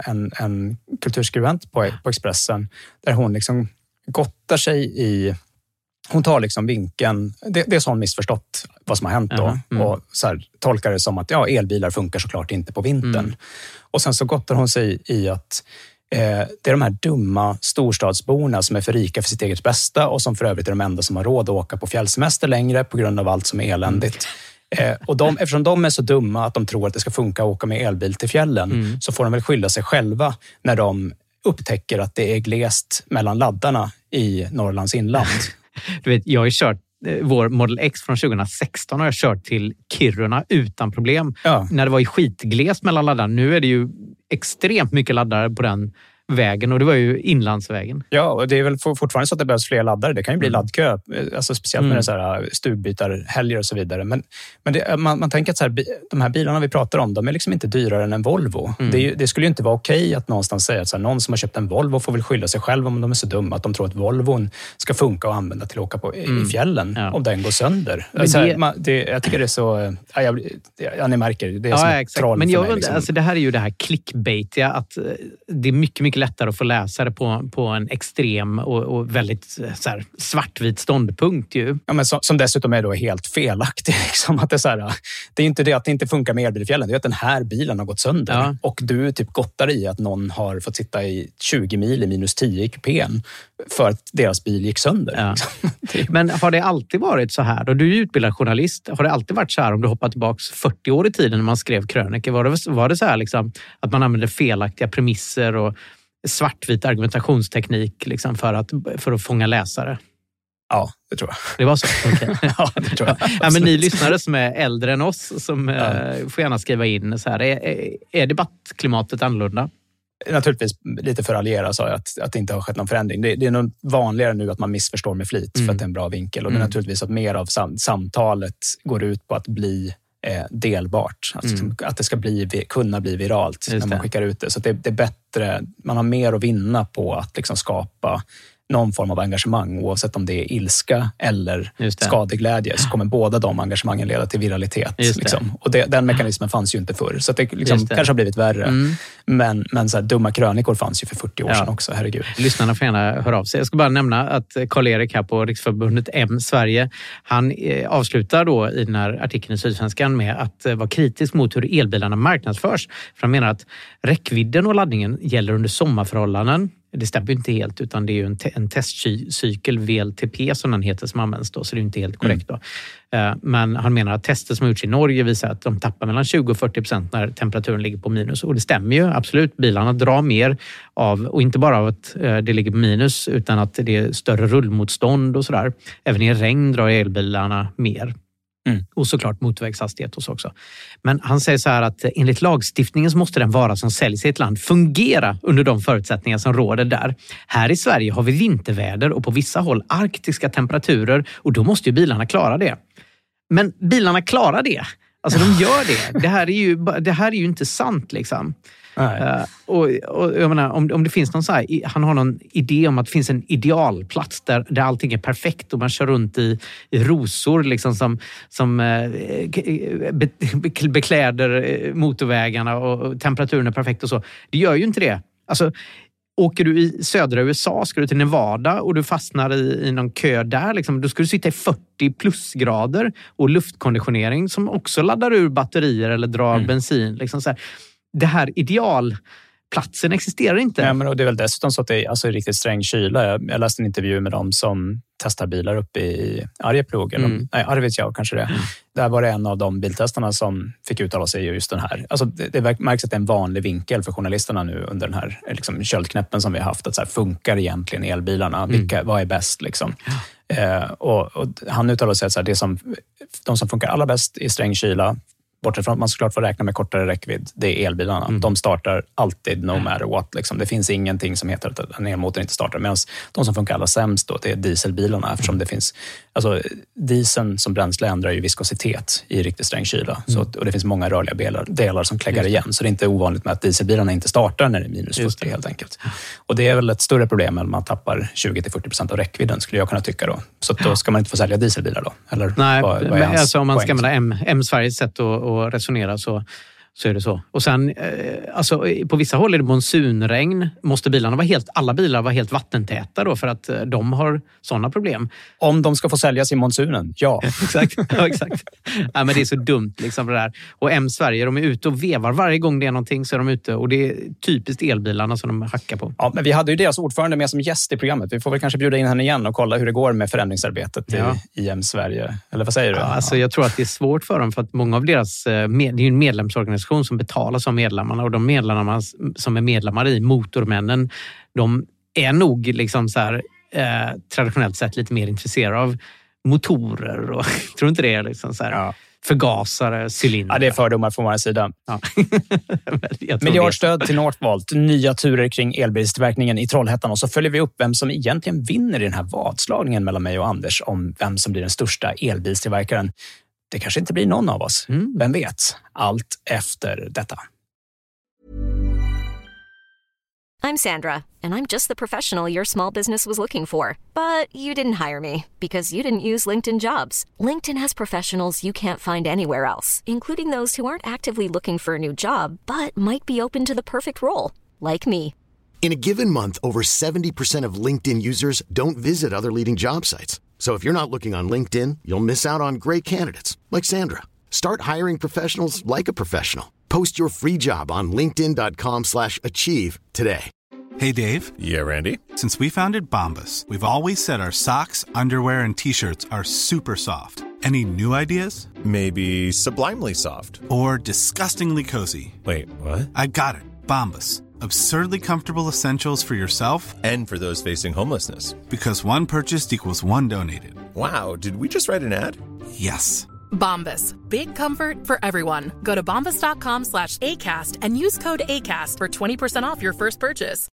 en kulturskribent på Expressen, där hon liksom gottar sig i... Hon tar liksom vinkeln... Det är så hon missförstått vad som har hänt då. Och så här, tolkar det som att elbilar funkar såklart inte på vintern. Och sen så gottar hon sig i att det är de här dumma storstadsborna som är för rika för sitt eget bästa och som för övrigt är de enda som har råd att åka på fjällsemester längre på grund av allt som är eländigt. Och eftersom de är så dumma att de tror att det ska funka att åka med elbil till fjällen så får de väl skylla sig själva när de upptäcker att det är glest mellan laddarna i Norrlands inland. Du vet, jag har kört vår Model X från 2016 har jag kört till Kiruna utan problem. När det var i skitglest mellan laddarna. Nu är det ju extremt mycket laddare på den vägen och det var ju inlandsvägen. Ja, och det är väl fortfarande så att det behövs fler laddare. Det kan ju bli laddkö, alltså speciellt med så här stugbytarhelger och så vidare. Men man tänker att så här, de här bilarna vi pratar om, de är liksom inte dyrare än en Volvo. Det skulle ju inte vara okej att någonstans säga att så här, någon som har köpt en Volvo får väl skylla sig själv om de är så dumma att de tror att Volvon ska funka och använda till att åka på i fjällen om den går sönder. Alltså, jag tycker det är så... ni märker, det är som ett troll. Men jag liksom. Alltså, det här är ju det här clickbaitiga, att det är mycket lättare att få läsa det på en extrem och väldigt så här, svartvit ståndpunkt ju. Ja, men som dessutom är då helt felaktig. Liksom, att det, är så här, det är inte det att det inte funkar med elbil i fjällen, det är att den här bilen har gått sönder. Ja. Och du typ gottar i att någon har fått sitta i 20 mil i minus 10 i kupén för att deras bil gick sönder. Ja. Liksom. Men har det alltid varit så här? Och du är utbildad journalist. Har det alltid varit så här om du hoppar tillbaka 40 år i tiden när man skrev krönikor? Var det så här liksom, att man använde felaktiga premisser och svartvit argumentationsteknik liksom, för att fånga läsare? Ja, det tror jag. Det var så? Okay. Ja, det tror jag. Ja, men ni lyssnare som är äldre än oss som får gärna skriva in så här. Är debattklimatet annorlunda? Naturligtvis lite för alliera sa jag att det inte har skett någon förändring. Det är nog vanligare nu att man missförstår med flit för att det är en bra vinkel. Och det är naturligtvis att mer av samtalet går ut på att bli delbart. Alltså, att det ska kunna bli viralt när man skickar ut det. Så det är bättre, man har mer att vinna på att liksom skapa någon form av engagemang, oavsett om det är ilska eller skadeglädje, så kommer båda de engagemangen leda till viralitet. Liksom. Och den mekanismen fanns ju inte förr. Så att det liksom kanske har blivit värre. Men så här, dumma krönikor fanns ju för 40 år sedan också, herregud. Lyssnarna får gärna höra av sig. Jag ska bara nämna att Karl-Erik här på Riksförbundet M Sverige, han avslutar då i den här artikeln i Sydsvenskan med att vara kritisk mot hur elbilarna marknadsförs. För han menar att räckvidden och laddningen gäller under sommarförhållanden. Det stämmer ju inte helt, utan det är ju en testcykel, VLTP som den heter, som används då, så det är inte helt korrekt då. Men han menar att tester som har gjorts i Norge visar att de tappar mellan 20 och 40% när temperaturen ligger på minus. Och det stämmer ju absolut. Bilarna drar mer av, och inte bara av att det ligger på minus, utan att det är större rullmotstånd och sådär. Även i regn drar elbilarna mer. Och såklart motorvägshastighet och så också. Men han säger så här att enligt lagstiftningen så måste den vara som säljs i ett land fungera under de förutsättningar som råder där. Här i Sverige har vi vinterväder och på vissa håll arktiska temperaturer, och då måste ju bilarna klara det. Men bilarna klarar det. Alltså de gör det. Det här är ju inte sant liksom. Och jag menar, om det finns någon så här, han har någon idé om att det finns en idealplats där allting är perfekt och man kör runt i rosor liksom som bekläder motorvägarna och temperaturen är perfekt och så. Det gör ju inte det. Alltså, åker du i södra USA, ska du till Nevada och du fastnar i någon kö där, liksom, då ska du sitta i 40 plusgrader och luftkonditionering som också laddar ur batterier eller drar bensin. Liksom så här. Det här platsen existerar inte. Ja, men det är väl dessutom så att det är alltså riktigt sträng kyla. Jag läste en intervju med dem som testar bilar uppe i Arjeplog. Arvidsjaur kanske det. Där var det en av de biltestarna som fick uttala sig just den här. Alltså det märks att det är en vanlig vinkel för journalisterna nu under den här liksom, köldknäppen som vi har haft. Att så här, funkar egentligen elbilarna? Vad är bäst liksom? Och han uttalade sig att så här, de som funkar allra bäst i sträng kyla, bortsett från att man såklart får räkna med kortare räckvidd, det är elbilarna. De startar alltid no matter what. Liksom. Det finns ingenting som heter att en elmotor inte startar. Medan de som funkar allra sämst då, det är dieselbilarna. Eftersom det finns, alltså dieseln som bränsle ändrar ju viskositet i riktigt sträng kyla. Och det finns många rörliga delar som kläggar igen. Så det är inte ovanligt med att dieselbilarna inte startar när det är minus 40 helt enkelt. Och det är väl ett större problem än man tappar 20-40% av räckvidden skulle jag kunna tycka då. Så då ska man inte få sälja dieselbilar då? Eller nej, vad är hans alltså om man ska poäng? använda M-Sveriges sätt att resonera så är det så. Och sen, alltså, på vissa håll är det monsunregn. Måste alla bilar vara helt vattentäta då för att de har sådana problem? Om de ska få säljas i monsunen, ja. Exakt. Ja, men det är så dumt liksom det där. Och M-Sverige, de är ute och vevar varje gång det är någonting så är de ute. Och det är typiskt elbilarna som de hackar på. Ja, men vi hade ju deras ordförande med som gäst i programmet. Vi får väl kanske bjuda in henne igen och kolla hur det går med förändringsarbetet i M-Sverige. Eller vad säger du? Ja, alltså, jag tror att det är svårt för dem för att många av deras, det är ju en medlemsorganisation som betalas av medlemmarna och de medlemmarna som är medlemmar i Motormännen, de är nog liksom så här, traditionellt sett lite mer intresserade av motorer och tror inte det är liksom så här, förgasare, cylindrar. Ja, det är fördomar från vår sida. Ja. Miljardstöd till Northvolt, nya turer kring elbilstillverkningen i Trollhättan och så följer vi upp vem som egentligen vinner i den här vadslagningen mellan mig och Anders om vem som blir den största elbilstillverkaren. Det kanske inte blir någon av oss. Vem vet? Allt efter detta. I'm Sandra, and I'm just the professional your small business was looking for. But you didn't hire me because you didn't use LinkedIn Jobs. LinkedIn has professionals you can't find anywhere else, including those who aren't actively looking for a new job, but might be open to the perfect role, like me. In a given month, over 70% of LinkedIn users don't visit other leading job sites. So if you're not looking on LinkedIn, you'll miss out on great candidates like Sandra. Start hiring professionals like a professional. Post your free job on linkedin.com/achieve today. Hey, Dave. Yeah, Randy. Since we founded Bombas, we've always said our socks, underwear, and T-shirts are super soft. Any new ideas? Maybe sublimely soft. Or disgustingly cozy. Wait, what? I got it. Bombas. Absurdly comfortable essentials for yourself and for those facing homelessness. Because one purchased equals one donated. Wow, did we just write an ad? Yes. Bombas. Big comfort for everyone. Go to bombas.com/ACAST and use code ACAST for 20% off your first purchase.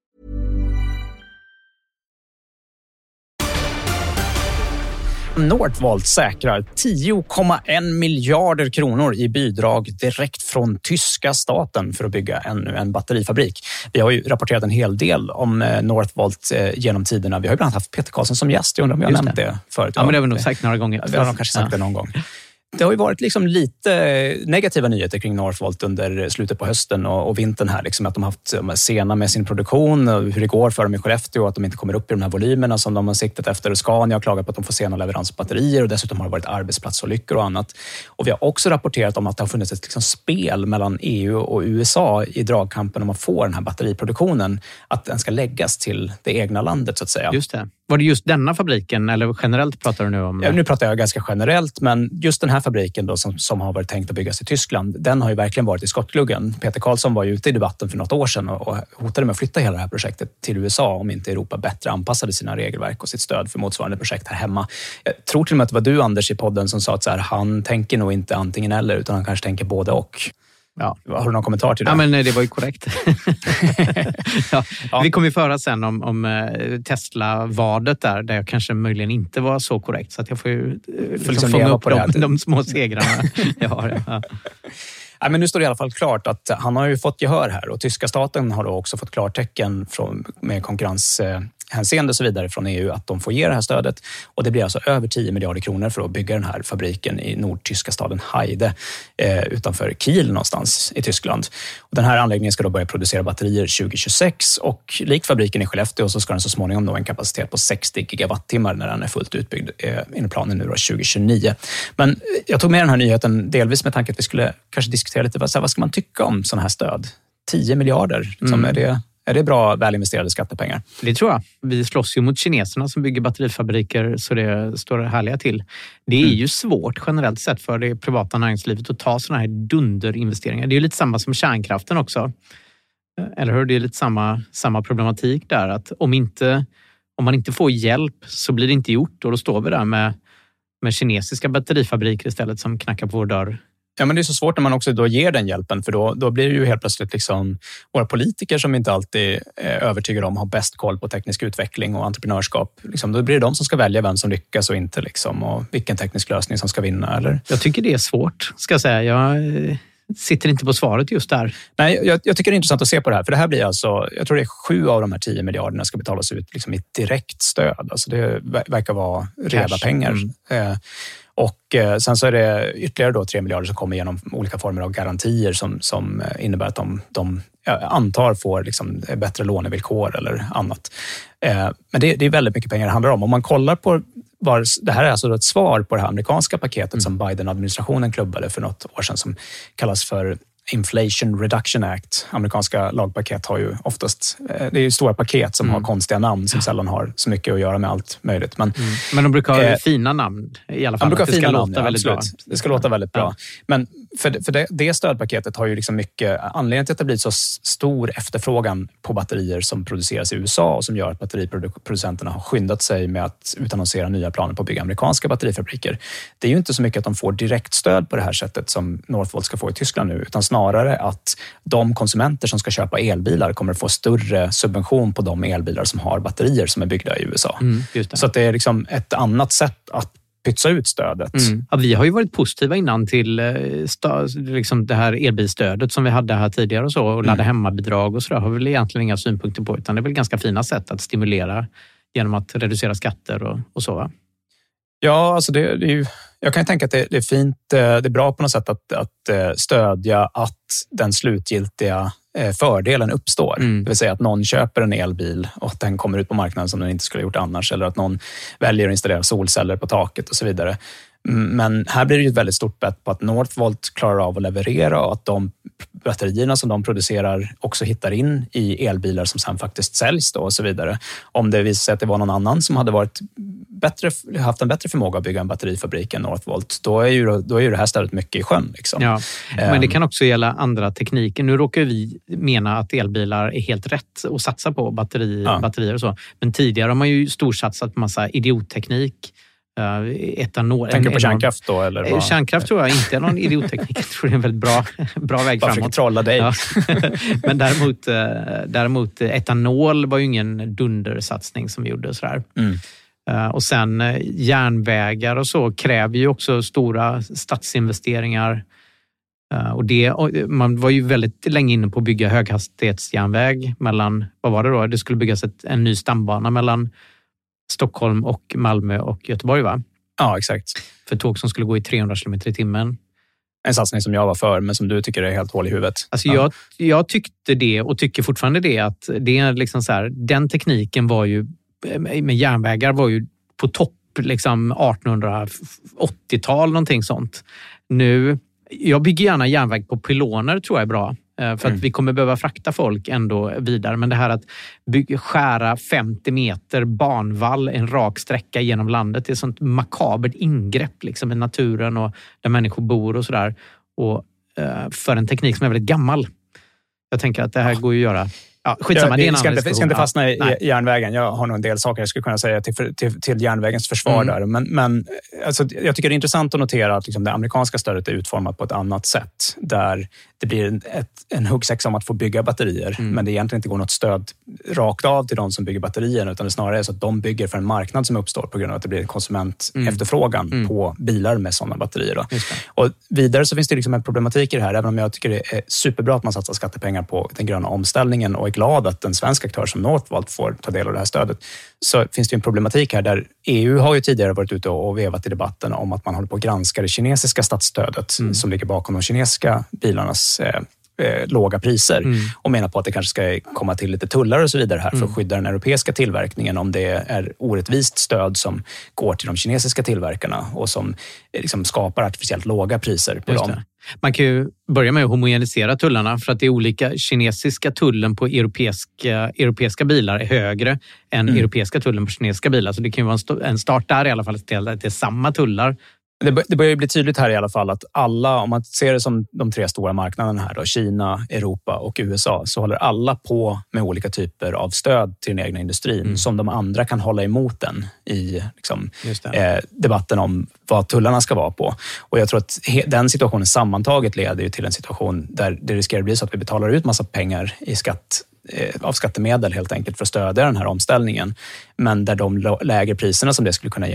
Northvolt säkrar 10,1 miljarder kronor i bidrag direkt från tyska staten för att bygga ännu en batterifabrik. Vi har ju rapporterat en hel del om Northvolt genom tiderna. Vi har ju bland annat haft Peter Karlsson som gäst. Jag undrar om jag har nämnt det förut. Ja, men det har vi nog sagt några gånger. Vi har nog kanske sagt det någon gång. Det har ju varit liksom lite negativa nyheter kring Northvolt under slutet på hösten och vintern här. Liksom att de har haft sena med sin produktion och hur det går för dem i Skellefteå och att de inte kommer upp i de här volymerna som de har siktat efter. Scania har klagat på att de får sena leverans på batterier och dessutom har det varit arbetsplatsolyckor och annat. Och vi har också rapporterat om att det har funnits ett liksom spel mellan EU och USA i dragkampen om att få den här batteriproduktionen, att den ska läggas till det egna landet så att säga. Just det. Var det just denna fabriken eller generellt pratar du nu om? Ja, nu pratar jag ganska generellt, men just den här fabriken då, som har varit tänkt att byggas i Tyskland, den har ju verkligen varit i skottgluggen. Peter Karlsson var ju ute i debatten för något år sedan och hotade med att flytta hela det här projektet till USA om inte Europa bättre anpassade sina regelverk och sitt stöd för motsvarande projekt här hemma. Jag tror till och med att det var du, Anders, i podden som sa att så här, han tänker nog inte antingen eller utan han kanske tänker både och. Ja. Har du någon kommentar till det? Ja, men det var ju korrekt. Ja. Vi kommer ju föra sen om Tesla-vadet där jag kanske möjligen inte var så korrekt. Så att jag får ju liksom fånga upp de små segrarna jag har. Ja. Ja, men nu står det i alla fall klart att han har ju fått gehör här och tyska staten har då också fått klartecken med konkurrenshänseende och så vidare från EU att de får ge det här stödet. Och det blir alltså över 10 miljarder kronor för att bygga den här fabriken i nordtyska staden Heide utanför Kiel någonstans i Tyskland. Och den här anläggningen ska då börja producera batterier 2026 och likt fabriken i Skellefteå så ska den så småningom nå en kapacitet på 60 gigawattimmar när den är fullt utbyggd inom planen nu då 2029. Men jag tog med den här nyheten delvis med tanke att vi skulle kanske diskutera lite vad ska man tycka om sådana här stöd 10 miljarder. Liksom. Är det bra välinvesterade skattepengar? Det tror jag. Vi slåss ju mot kineserna som bygger batterifabriker så det står härliga till. Det är ju svårt generellt sett för det privata näringslivet att ta sådana här dunderinvesteringar. Det är ju lite samma som kärnkraften också. Eller hur? Det är lite samma problematik där. Att om man inte får hjälp så blir det inte gjort. Och då står vi där med kinesiska batterifabriker istället som knackar på vår dörr. Ja, men det är så svårt när man också då ger den hjälpen, för då blir det ju helt plötsligt liksom våra politiker som inte alltid är övertygade om har bäst koll på teknisk utveckling och entreprenörskap. Liksom, då blir det de som ska välja vem som lyckas och inte liksom, och vilken teknisk lösning som ska vinna. Eller? Jag tycker det är svårt, ska jag säga. Jag sitter inte på svaret just där. Nej, jag tycker det är intressant att se på det här, för det här blir alltså, jag tror det är 7 av de här 10 miljarderna ska betalas ut liksom i direkt stöd. Alltså det verkar vara reda pengar. Och sen så är det ytterligare då 3 miljarder som kommer genom olika former av garantier som innebär att de antar får liksom bättre lånevillkor eller annat. Men det är väldigt mycket pengar det handlar om. Om man kollar på det här är alltså ett svar på det här amerikanska paketet som Biden-administrationen klubbade för något år sedan som kallas för Inflation Reduction Act. Amerikanska lagpaket har ju oftast, det är ju stora paket som har konstiga namn som sällan har så mycket att göra med allt möjligt. Men de brukar ha fina namn i alla fall. De brukar det ska fina låta namn, väldigt bra. Det ska låta väldigt bra. Men för det stödpaketet har ju liksom mycket anledning till att det blir så stor efterfrågan på batterier som produceras i USA och som gör att batteriproducenterna har skyndat sig med att utannonsera nya planer på att bygga amerikanska batterifabriker. Det är ju inte så mycket att de får direkt stöd på det här sättet som Northvolt ska få i Tyskland nu, utan snarare att de konsumenter som ska köpa elbilar kommer att få större subvention på de elbilar som har batterier som är byggda i USA. Så att det är liksom ett annat sätt att pytsa ut stödet. Ja, vi har ju varit positiva innan till liksom det här elbilstödet som vi hade här tidigare och så, och ladda hemmabidrag och så där har vi väl egentligen inga synpunkter på, utan det är väl ganska fina sätt att stimulera genom att reducera skatter och så, va? Ja, alltså det är ju, jag kan tänka att det är fint, det är bra på något sätt att stödja att den slutgiltiga fördelen uppstår. Det vill säga att någon köper en elbil och att den kommer ut på marknaden som den inte skulle ha gjort annars, eller att någon väljer att installera solceller på taket och så vidare. Men här blir det ju ett väldigt stort bett på att Northvolt klarar av att leverera och att de batterierna som de producerar också hittar in i elbilar som sen faktiskt säljs då och så vidare. Om det visar sig att det var någon annan som hade haft en bättre förmåga att bygga en batterifabrik än Northvolt, då är ju det här stället mycket i sjön. Liksom. Ja, men det kan också gälla andra tekniker. Nu råkar vi mena att elbilar är helt rätt att satsa på batterier och så. Men tidigare har man ju storsatsat på massa idiotteknik. Etanol. Tänker på kärnkraft då? Eller vad? Kärnkraft tror jag inte är någon idiotteknik. Jag tror det är en väldigt bra väg framåt. Varför trolla dig? Ja. Men däremot etanol var ju ingen dundersatsning som vi gjorde sådär. Och sen järnvägar och så kräver ju också stora statsinvesteringar. Och man var ju väldigt länge inne på att bygga höghastighetsjärnväg mellan, vad var det då? Det skulle byggas en ny stambana mellan Stockholm och Malmö och Göteborg, va? Ja, exakt. För tåg som skulle gå i 300 km i timmen. En satsning som jag var för, men som du tycker är helt hål i huvudet. Alltså jag tyckte det och tycker fortfarande det, att det är liksom så här, den tekniken var ju med järnvägar var ju på topp liksom 1880-tal, någonting sånt. Nu, jag bygger gärna järnväg på pyloner, tror jag är bra. För att vi kommer behöva frakta folk ändå vidare. Men det här att skära 50 meter banvall en rak sträcka genom landet, det är sånt makabert ingrepp liksom, i naturen och där människor bor och sådär. Och för en teknik som är väldigt gammal. Jag tänker att det här går ju att göra. Ja, skitsamma, det är en annan diskussion. Vi ska inte fastna i järnvägen. Jag har nog en del saker jag skulle kunna säga till järnvägens försvar där. Men alltså, jag tycker det är intressant att notera att liksom, det amerikanska stödet är utformat på ett annat sätt. Där det blir en huggsexa om att få bygga batterier. Men det egentligen inte går något stöd rakt av till de som bygger batterierna. Utan det snarare är så att de bygger för en marknad som uppstår på grund av att det blir en konsumentefterfrågan på bilar med sådana batterier. Då. Och vidare så finns det liksom en problematik i det här. Även om jag tycker det är superbra att man satsar skattepengar på den gröna omställningen och är glad att en svensk aktör som Northvolt får ta del av det här stödet, så finns det en problematik här där EU har ju tidigare varit ute och vevat i debatten om att man håller på att granska det kinesiska statsstödet som ligger bakom de kinesiska bilarnas låga priser och menar på att det kanske ska komma till lite tullar och så vidare här för att skydda den europeiska tillverkningen om det är orättvist stöd som går till de kinesiska tillverkarna och som liksom skapar artificiellt låga priser på dem. Man kan ju börja med att homogenisera tullarna för att det är olika. Kinesiska tullen på europeiska bilar är högre än europeiska tullen på kinesiska bilar. Så det kan ju vara en start där i alla fall, att det är samma tullar. Det börjar ju bli tydligt här i alla fall att alla, om man ser det som de 3 stora marknaderna här då, Kina, Europa och USA, så håller alla på med olika typer av stöd till den egna industrin som de andra kan hålla emot den i liksom, debatten om vad tullarna ska vara på. Och jag tror att den situationen sammantaget leder ju till en situation där det riskerar att bli så att vi betalar ut massa pengar i skatt av skattemedel helt enkelt för att stödja den här omställningen. Men där de lägre priserna som det skulle kunna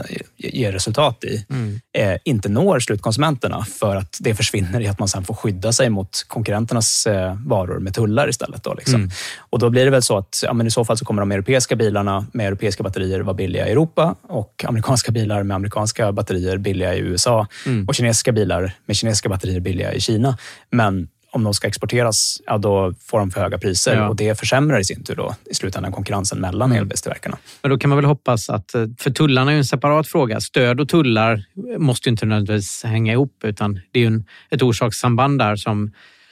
ge resultat i inte når slutkonsumenterna för att det försvinner i att man sen får skydda sig mot konkurrenternas varor med tullar istället. Då, liksom. Och då blir det väl så att men i så fall så kommer de europeiska bilarna med europeiska batterier vara billiga i Europa och amerikanska bilar med amerikanska batterier billiga i USA och kinesiska bilar med kinesiska batterier billiga i Kina. Men om de ska exporteras, då får de för höga priser och det försämrar i sin tur då i slutändan konkurrensen mellan elbilstillverkarna. Men då kan man väl hoppas att, för tullarna är ju en separat fråga. Stöd och tullar måste ju inte nödvändigtvis hänga ihop, utan det är ju ett orsakssamband där som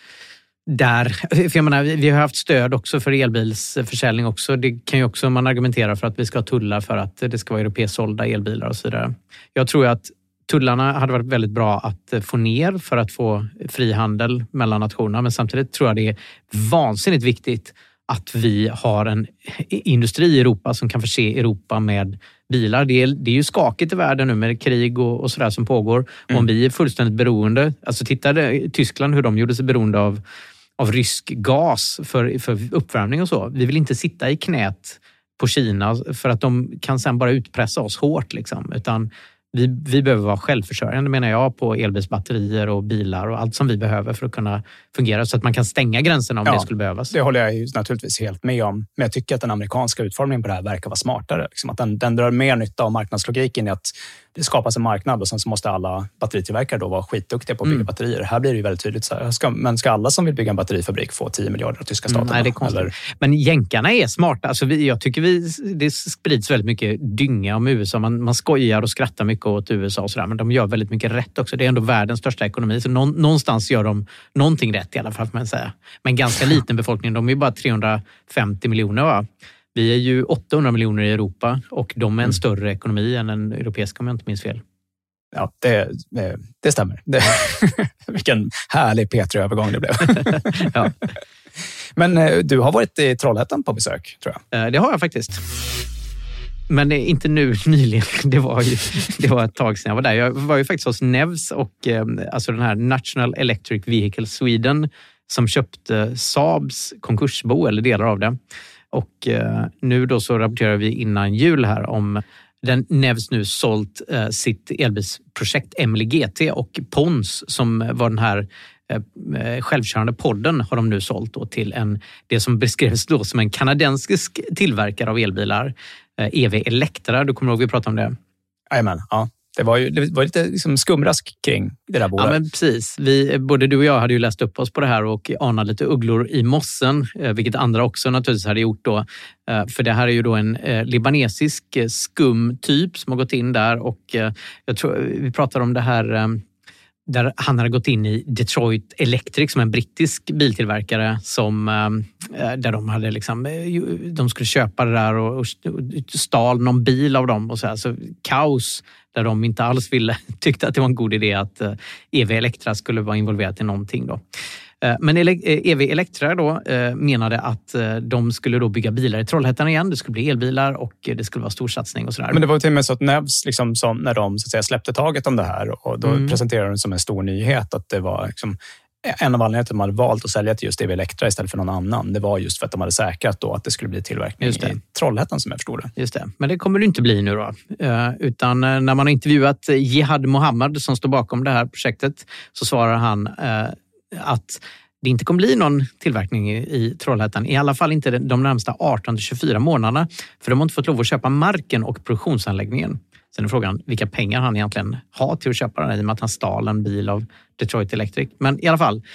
för jag menar, vi har haft stöd också för elbilsförsäljning också. Det kan ju också man argumentera för att vi ska ha tullar för att det ska vara europeiskt sålda elbilar och så vidare. Jag tror att tullarna hade varit väldigt bra att få ner för att få frihandel mellan nationerna. Men samtidigt tror jag det är vansinnigt viktigt att vi har en industri i Europa som kan förse Europa med bilar. Det är ju skakigt i världen nu med krig och sådär som pågår. Om vi är fullständigt beroende, alltså tittade Tyskland hur de gjorde sig beroende av rysk gas för uppvärmning och så. Vi vill inte sitta i knät på Kina för att de kan sen bara utpressa oss hårt liksom, utan vi behöver vara självförsörjande, menar jag, på elbilsbatterier och bilar och allt som vi behöver för att kunna fungera så att man kan stänga gränserna om det skulle behövas. Det håller jag ju naturligtvis helt med om. Men jag tycker att den amerikanska utformningen på det här verkar vara smartare. Liksom att den drar mer nytta av marknadslogiken i att det skapas en marknad och sen så måste alla batteritillverkare då vara skitduktiga på att bygga batterier. Här blir det ju väldigt tydligt så här, men ska alla som vill bygga en batterifabrik få 10 miljarder av tyska staten? Nej, det är konstigt. Eller? Men jänkarna är smarta. Alltså jag tycker det sprids väldigt mycket dynga om USA. Man skojar och skrattar mycket åt USA och sådär, men de gör väldigt mycket rätt också. Det är ändå världens största ekonomi, så någonstans gör de någonting rätt i alla fall, får man säga. Men ganska liten befolkning, de är ju bara 350 miljoner, va? Vi är ju 800 miljoner i Europa och de är en större ekonomi än en europeisk, om jag inte minns fel. Ja, det stämmer. Vilken härlig P3-övergång det blev. Ja. Men du har varit i Trollhättan på besök, tror jag. Det har jag faktiskt. Men inte nu nyligen, det var ett tag sedan jag var där. Jag var ju faktiskt hos Nevs och alltså den här National Electric Vehicle Sweden som köpte Saabs konkursbo, eller delar av det. Och nu då så rapporterar vi innan jul här om den Nevs nu sålt sitt elbilsprojekt Emily GT, och Pons som var den här självkörande podden har de nu sålt då till det som beskrevs då som en kanadensisk tillverkare av elbilar, EV Electra. Du kommer ihåg vi pratade om det? Jajamän, ja. Det var lite liksom skumrask kring det där bolaget. Ja, men precis. Både du och jag hade ju läst upp oss på det här och anade lite ugglor i mossen, vilket andra också naturligtvis hade gjort då. För det här är ju då en libanesisk skumtyp som har gått in där, och jag tror vi pratar om det här där han hade gått in i Detroit Electric som en brittisk biltillverkare som där de hade liksom, de skulle köpa det där och stal någon bil av dem och så här, så kaos där de inte alls tyckte att det var en god idé att EV Electra skulle vara involverat i någonting då. Men EV Electra då menade att de skulle då bygga bilar i Trollhättan igen. Det skulle bli elbilar och det skulle vara storsatsning och sådär. Men det var till och med så att Nevs, liksom, när de så att säga, släppte taget om det här, och då presenterade de som en stor nyhet att det var liksom, en av anledningarna till att de hade valt att sälja till just EV Electra istället för någon annan. Det var just för att de hade säkrat då att det skulle bli tillverkning i Trollhättan, som jag förstod det. Just det. Men det kommer det inte bli nu då. Utan när man har intervjuat Jihad Mohammed som står bakom det här projektet, så svarar han att det inte kommer bli någon tillverkning i Trollhättan. I alla fall inte de närmsta 18-24 månaderna. För de har inte fått lov att köpa marken och produktionsanläggningen. Sen är frågan vilka pengar han egentligen har till att köpa den, i och med att han stal en bil av Detroit Electric. Men i alla fall,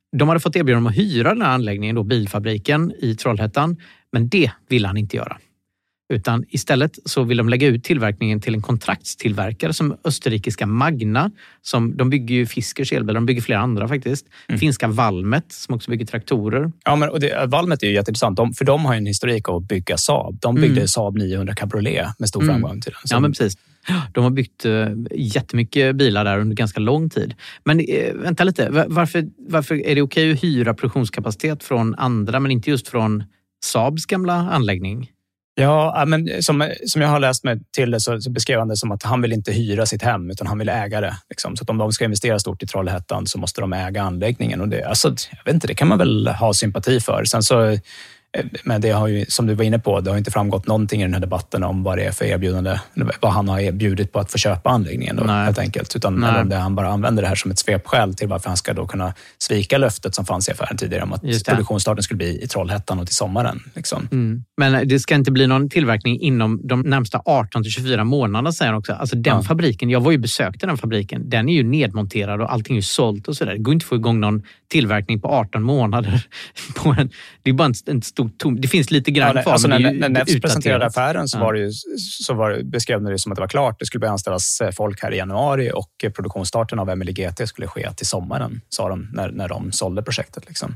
De hade fått erbjudande om att hyra den här anläggningen, då, bilfabriken i Trollhättan, men det ville han inte göra. Utan istället så vill de lägga ut tillverkningen till en kontraktstillverkare som österrikiska Magna. De bygger ju Fiskers elbilar, de bygger flera andra faktiskt. Finska Valmet som också bygger traktorer. Ja, men Valmet är ju jätteintressant, för de har ju en historik av att bygga Saab. De byggde Saab 900 Cabriolet med stor framgång till den. Ja, men precis. De har byggt jättemycket bilar där under ganska lång tid. Men vänta lite, varför är det okej att hyra produktionskapacitet från andra men inte just från Saabs gamla anläggning? Ja, men som jag har läst mig till det så beskrev han det som att han vill inte hyra sitt hem utan han vill äga det. Liksom. Så att om de ska investera stort i Trollhättan så måste de äga anläggningen. Och det, alltså, jag vet inte, det kan man väl ha sympati för. Sen så, men det har ju, som du var inne på, det har inte framgått någonting i den här debatten om vad det är för erbjudande, vad han har erbjudit på att få köpa anläggningen då, helt enkelt. Utan eller om det han bara använder det här som ett svepskäl till varför han ska då kunna svika löftet som fanns i affären tidigare om att produktionsstarten skulle bli i Trollhättan och till sommaren. Liksom. Men det ska inte bli någon tillverkning inom de närmsta 18-24 månaderna, säger han också. Alltså den fabriken, jag var ju besökte den fabriken, den är ju nedmonterad och allting är ju sålt och sådär. Det går inte att få igång någon tillverkning på 18 månader. Det är bara en stor tom. Det finns lite grann kvar. Alltså när Nets presenterade affären så beskrev det som att det var klart. Det skulle börja anställas folk här i januari och produktionsstarten av Emily GT skulle ske till sommaren, sa de när de sålde projektet. Liksom.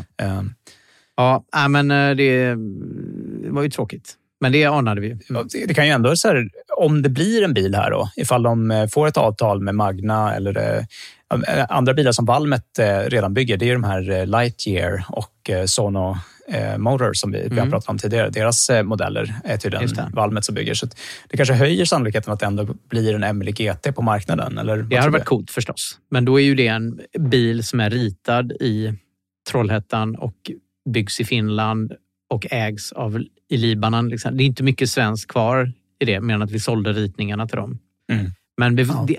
Ja, men det var ju tråkigt. Men det anade vi. Det kan ju ändå så här, om det blir en bil här då, ifall de får ett avtal med Magna eller andra bilar som Valmet redan bygger, det är de här Lightyear och Sono Motor som vi har pratat om tidigare. Deras modeller är tydligen Valmet som bygger. Så det kanske höjer sannolikheten att det ändå blir en Emily GT på marknaden. Eller det hade varit coolt förstås. Men då är ju det en bil som är ritad i Trollhättan och byggs i Finland och ägs i Libanon. Liksom. Det är inte mycket svenskt kvar i det, medan att vi sålde ritningarna till dem. Men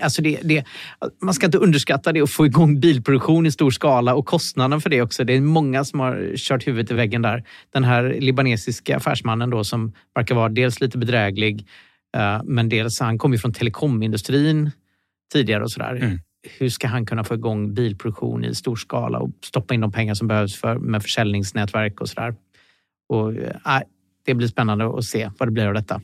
man ska inte underskatta det och få igång bilproduktion i stor skala och kostnaden för det också. Det är många som har kört huvudet i väggen där. Den här libanesiska affärsmannen då som verkar vara dels lite bedräglig men dels han kommer ju från telekomindustrin tidigare och sådär. Hur ska han kunna få igång bilproduktion i stor skala och stoppa in de pengar som behövs med försäljningsnätverk och sådär. Och det blir spännande att se vad det blir av detta.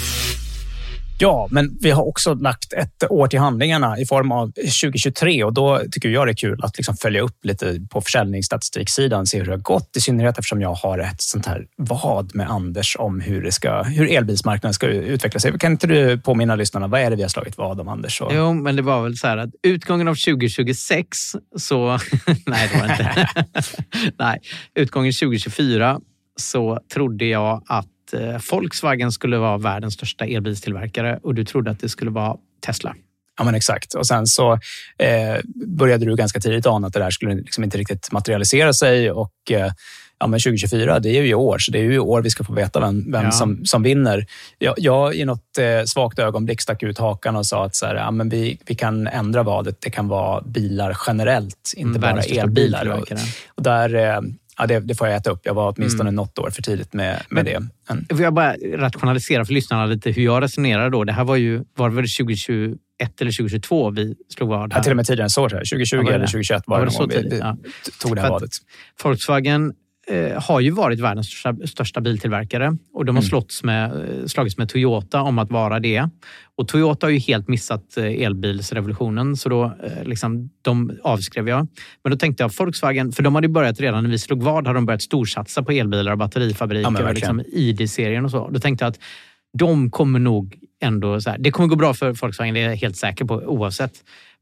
Ja, men vi har också lagt ett år till handlingarna i form av 2023 och då tycker jag det är kul att liksom följa upp lite på försäljningsstatistiksidan, se hur det har gått, i synnerhet eftersom jag har ett sånt här vad med Anders om hur elbilsmarknaden ska utveckla sig. Kan inte du påminna lyssnarna, vad är det vi har slagit vad om, Anders? Jo, men det var väl så här att utgången av 2026 så... Nej, det var inte. Nej, utgången 2024 så trodde jag att Volkswagen skulle vara världens största elbilstillverkare och du trodde att det skulle vara Tesla. Ja, men exakt. Och sen så började du ganska tidigt ana att det där skulle liksom inte riktigt materialisera sig och men 2024, det är ju i år, så det är ju i år vi ska få veta vem som vinner. Jag i något svagt ögonblick stack ut hakan och sa att så här, men vi kan ändra vadet. Det kan vara bilar generellt, inte bara elbilar. Och där... Ja, det får jag äta upp. Jag var åtminstone något år för tidigt med det. Får jag bara rationalisera för lyssnarna lite hur jag resonerar då? Det här var det 2021 eller 2022 vi slog vad här? Ja, till och med tidigare än så. 2020 eller 2021 var det någon gång vi tog det här vadet. Volkswagen har ju varit världens största biltillverkare och de har slagits med Toyota om att vara det. Och Toyota har ju helt missat elbilsrevolutionen så då de avskrev jag. Men då tänkte jag Volkswagen, för de hade börjat redan när vi slog vad, hade de börjat storsatsa på elbilar och batterifabriker och ID-serien och så. Då tänkte jag att de kommer nog ändå så här, det kommer gå bra för Volkswagen, det är jag helt säker på oavsett.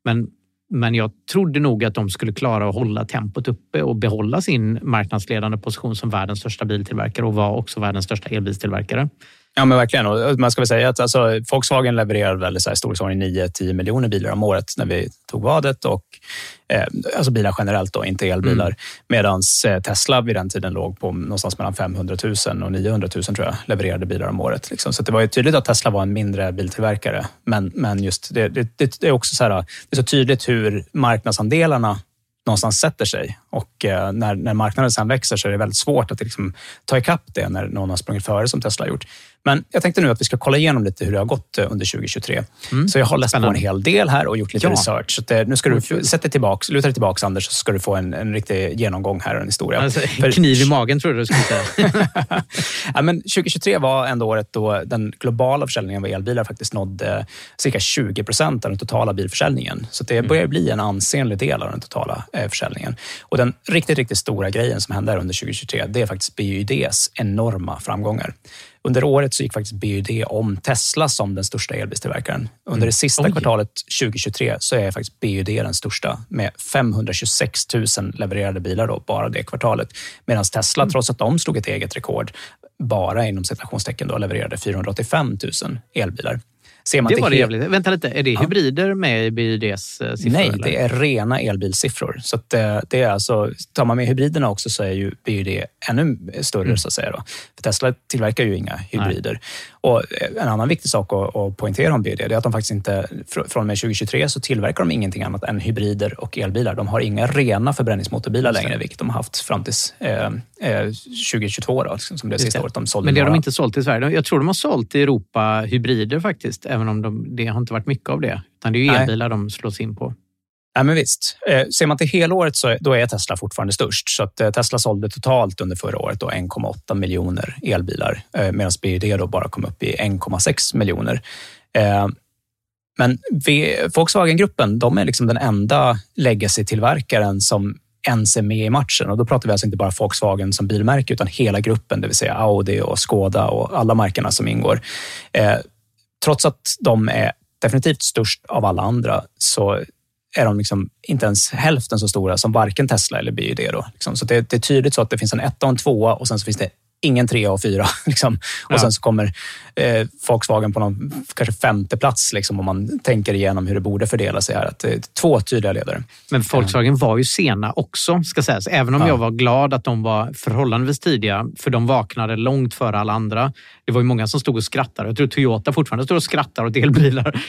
Men jag trodde nog att de skulle klara att hålla tempot uppe och behålla sin marknadsledande position som världens största biltillverkare och var också världens största elbilstillverkare. Ja, men verkligen. Och man ska väl säga att Volkswagen levererar väl så här storleksordning 9-10 miljoner bilar om året när vi tog vadet och alltså bilar generellt då, inte elbilar. Medan Tesla vid den tiden låg på någonstans mellan 500 000 och 900 000 tror jag levererade bilar om året. Liksom. Så det var ju tydligt att Tesla var en mindre biltillverkare. Men just det är också så här, det är så tydligt hur marknadsandelarna någonstans sätter sig. Och när marknaden sen växer så är det väldigt svårt att liksom ta ikapp det när någon har sprungit före som Tesla har gjort. Men jag tänkte nu att vi ska kolla igenom lite hur det har gått under 2023. Så jag har läst på en hel del här och gjort lite research. Så nu ska du luta dig tillbaka, Anders, så ska du få en riktig genomgång här och en historia. Alltså, kniv i magen tror du skulle säga. Ja, men 2023 var ändå året då den globala försäljningen av elbilar faktiskt nådde cirka 20% av den totala bilförsäljningen. Så det börjar bli en ansenlig del av den totala försäljningen. Och den riktigt stora grejen som hände under 2023, det är faktiskt BYDs enorma framgångar. Under året så gick faktiskt BYD om Tesla som den största elbilstillverkaren. Under det sista kvartalet 2023 så är faktiskt BYD den största med 526 000 levererade bilar då, bara det kvartalet. Medan Tesla, trots att de slog ett eget rekord, bara inom citationstecken då levererade 485 000 elbilar. Ser man det var det jävligt. Vänta lite, är det hybrider med i BYDs siffror? Nej, eller? det är rena elbilsiffror. Så att det är alltså, tar man med hybriderna också så är ju BYD ännu större så att säga då. För Tesla tillverkar ju inga hybrider. Nej. Och en annan viktig sak att poängtera om BYD är att de faktiskt inte, från och med 2023 så tillverkar de ingenting annat än hybrider och elbilar. De har inga rena förbränningsmotorbilar längre, vilket de har haft fram till 2022 då, som det sista året de sålde. Men det har de inte sålt i Sverige. Jag tror de har sålt i Europa hybrider faktiskt, även om det har inte varit mycket av det. Utan det är ju elbilar de slås in på. Ja, men visst. Ser man till helåret så då är Tesla fortfarande störst. Så att Tesla sålde totalt under förra året då 1,8 miljoner elbilar. Medan BYD då bara kom upp i 1,6 miljoner. Men Volkswagen-gruppen, de är liksom den enda legacy-tillverkaren som ens är med i matchen. Och då pratar vi alltså inte bara Volkswagen som bilmärke utan hela gruppen, det vill säga Audi och Skoda och alla markerna som ingår. Trots att de är definitivt störst av alla andra så är de liksom inte ens hälften så stora som varken Tesla eller BYD då. Liksom. Så det är tydligt så att det finns en 1 och en 2 och sen så finns det ingen 3 och 4. Liksom. Och sen så kommer Volkswagen på någon kanske 5:e plats liksom, om man tänker igenom hur det borde fördela sig här. Att det är 2 tydliga ledare. Men Volkswagen var ju sena också, ska sägas. Även om jag var glad att de var förhållandevis tidiga, för de vaknade långt före alla andra. Det var ju många som stod och skrattade. Jag tror Toyota fortfarande står och skrattar åt elbilar.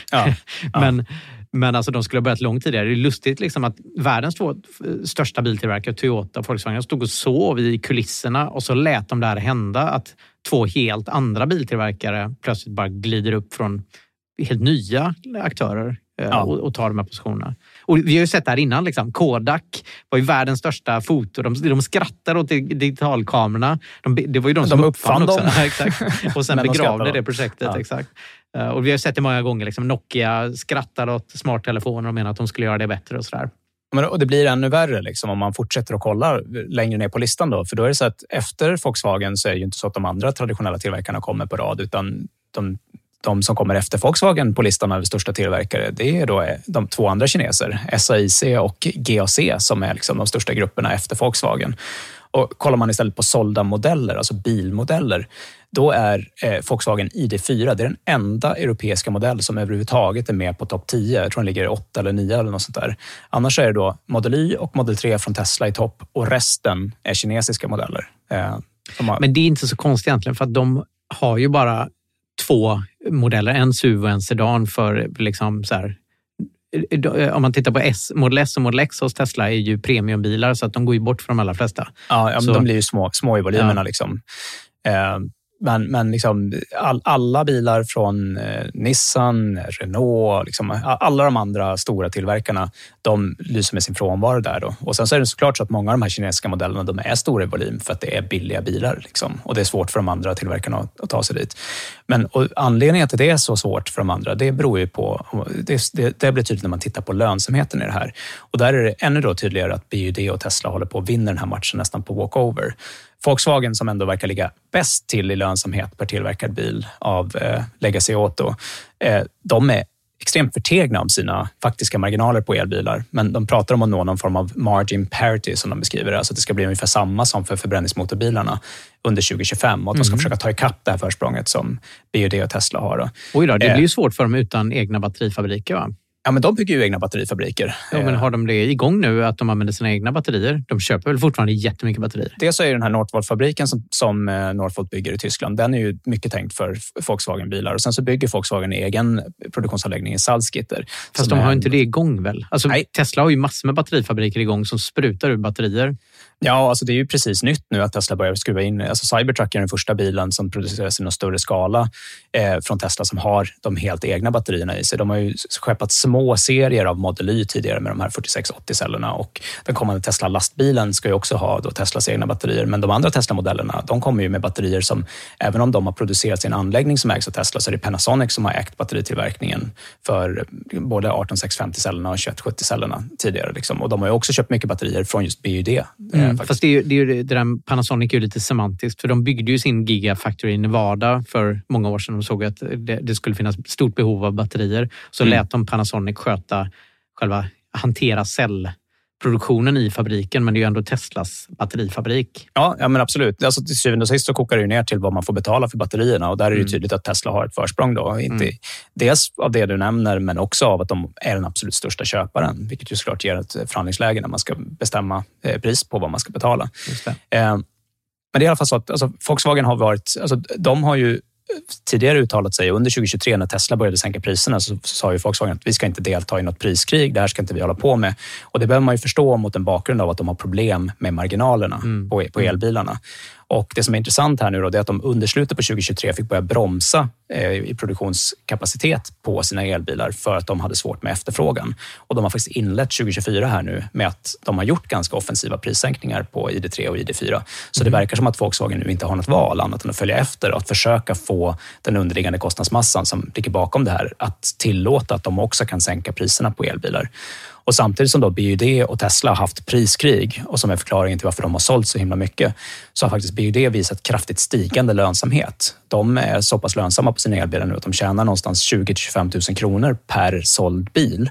Men alltså de skulle ha börjat långt tidigare. Det är lustigt liksom att världens 2 största biltillverkare, Toyota och Volkswagen, stod och sov i kulisserna och så lät de där hända att 2 helt andra biltillverkare plötsligt bara glider upp från helt nya aktörer och tar de här positionerna. Och vi har ju sett det här innan, liksom. Kodak var ju världens största foto. De skrattar åt digitalkamerorna. Det var ju de som uppfann dem. Exakt. Och sen begravde det projektet. Exakt. Och vi har sett det många gånger. Liksom. Nokia skrattade åt smarttelefoner och menade att de skulle göra det bättre och sådär. Och det blir ännu värre liksom, om man fortsätter att kolla längre ner på listan då. För då är det så att efter Volkswagen så är det ju inte så att de andra traditionella tillverkarna kommer på rad, utan de som kommer efter Volkswagen på listan över största tillverkare, det är då de 2 andra kineser, SAIC och GAC, som är liksom de största grupperna efter Volkswagen. Och kollar man istället på sålda modeller, alltså bilmodeller, då är Volkswagen ID4, det är den enda europeiska modell som överhuvudtaget är med på topp 10. Jag tror den ligger 8 eller 9 eller något sånt där. Annars är det då Model Y och Model 3 från Tesla i topp och resten är kinesiska modeller. Men det är inte så konstigt egentligen, för att de har ju bara 2 modeller, en SUV och en sedan för liksom så här. Om man tittar på Model S och Model X hos Tesla är ju premiumbilar, så att de går ju bort från de allra flesta. Ja, så de blir ju små i volymerna liksom. Men liksom alla bilar från Nissan, Renault, liksom, alla de andra stora tillverkarna, de lyser med sin frånvaro där då. Och sen så är det såklart så att många av de här kinesiska modellerna, de är stora i volym för att det är billiga bilar liksom. Och det är svårt för de andra tillverkarna att ta sig dit. Men anledningen till att det är så svårt för de andra, det beror ju på, det blir tydligt när man tittar på lönsamheten i det här. Och där är det ännu då tydligare att BYD och Tesla håller på att vinna den här matchen nästan på walkover. Volkswagen, som ändå verkar ligga bäst till i lönsamhet per tillverkad bil av Legacy Auto, de är extremt förtegna om sina faktiska marginaler på elbilar. Men de pratar om att nå någon form av margin parity som de beskriver det. Alltså att det ska bli ungefär samma som för förbränningsmotorbilarna under 2025 och att de ska försöka ta ikapp det här försprånget som BYD och Tesla har. Då. Oj då, det blir ju svårt för dem utan egna batterifabriker, va? Ja, men de bygger ju egna batterifabriker. Ja, men har de det igång nu att de använder sina egna batterier? De köper väl fortfarande jättemycket batterier? Det så är den här Northvolt-fabriken som Northvolt bygger i Tyskland. Den är ju mycket tänkt för Volkswagen-bilar. Och sen så bygger Volkswagen egen produktionsanläggning i Salzgitter. Fast de har inte det igång väl? Alltså, Tesla har ju massor med batterifabriker igång som sprutar ur batterier. Ja, alltså det är ju precis nytt nu att Tesla börjar skruva in. Alltså Cybertruck är den första bilen som produceras i någon större skala från Tesla som har de helt egna batterierna i sig. De har ju skeppat små serier av Model Y tidigare med de här 4680-cellerna och den kommande Tesla-lastbilen ska ju också ha då Teslas egna batterier. Men de andra Tesla-modellerna, de kommer ju med batterier som, även om de har producerat sin anläggning som ägs av Tesla, så är det Panasonic som har ägt batteritillverkningen för både 18650-cellerna och 2170-cellerna tidigare. Liksom. Och de har ju också köpt mycket batterier från just BYD. Fast det där Panasonic är ju lite semantiskt, för de byggde ju sin Gigafactory i Nevada för många år sedan och såg att det skulle finnas stort behov av batterier. Så lät de Panasonic sköta hantera cellproduktionen i fabriken, men det är ju ändå Teslas batterifabrik. Ja, men absolut. Alltså, till syvende och sist så kokar det ju ner till vad man får betala för batterierna och där är det tydligt att Tesla har ett försprång då. Dels av det du nämner, men också av att de är den absolut största köparen, vilket ju såklart ger ett förhandlingsläge när man ska bestämma pris på vad man ska betala. Just det. Men det är i alla fall så att Volkswagen har varit, de har ju tidigare uttalat sig under 2023 när Tesla började sänka priserna så sa ju Volkswagen att vi ska inte delta i något priskrig, det här ska inte vi hålla på med. Och det behöver man ju förstå mot en bakgrund av att de har problem med marginalerna på elbilarna. Och det som är intressant här nu då, det är att de under slutet på 2023 fick börja bromsa i produktionskapacitet på sina elbilar för att de hade svårt med efterfrågan. Och de har faktiskt inlett 2024 här nu med att de har gjort ganska offensiva prissänkningar på ID3 och ID4. Så det verkar som att Volkswagen nu inte har något val annat än att följa efter och att försöka få den underliggande kostnadsmassan som ligger bakom det här att tillåta att de också kan sänka priserna på elbilar. Och samtidigt som då BYD och Tesla har haft priskrig och som är förklaringen till varför de har sålt så himla mycket, så har faktiskt BYD visat kraftigt stigande lönsamhet. De är så pass lönsamma på sina elbilar nu att de tjänar någonstans 20-25 000 kronor per såld bil.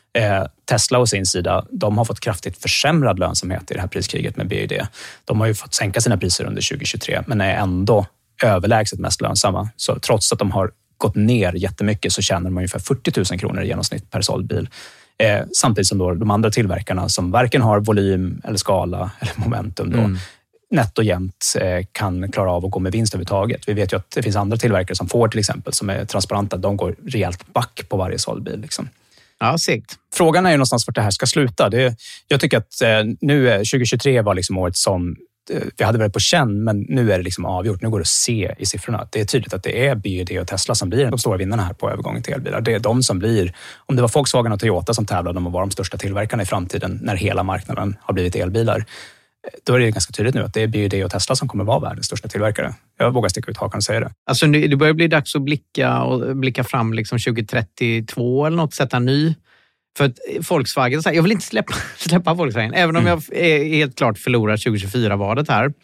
Tesla å sin sida, de har fått kraftigt försämrad lönsamhet i det här priskriget med BYD. De har ju fått sänka sina priser under 2023 men är ändå överlägset mest lönsamma. Så trots att de har gått ner jättemycket så tjänar de ungefär 40 000 kronor i genomsnitt per såld bil. Samtidigt som då de andra tillverkarna som varken har volym eller skala eller momentum då nätt och jämnt kan klara av att gå med vinst överhuvudtaget. Vi vet ju att det finns andra tillverkare som Ford till exempel som är transparenta. De går rejält back på varje såld bil. Liksom. Ja, sikt. Frågan är ju någonstans vart det här ska sluta. Jag tycker att nu 2023 var liksom året som vi hade varit på känn, men nu är det liksom avgjort. Nu går det att se i siffrorna. Det är tydligt att det är BYD och Tesla som blir de stora vinnarna här på övergången till elbilar. Det är de som blir, om det var Volkswagen och Toyota som tävlade om att vara de största tillverkarna i framtiden när hela marknaden har blivit elbilar, då är det ganska tydligt nu att det är BYD och Tesla som kommer vara världens största tillverkare. Jag vågar sticka ut hakan och säga det. Alltså det börjar bli dags att blicka fram liksom 2032 eller något, sätta ny. För att Volkswagen, jag vill inte släppa Volkswagen, även om jag helt klart förlorar 2024-valet här.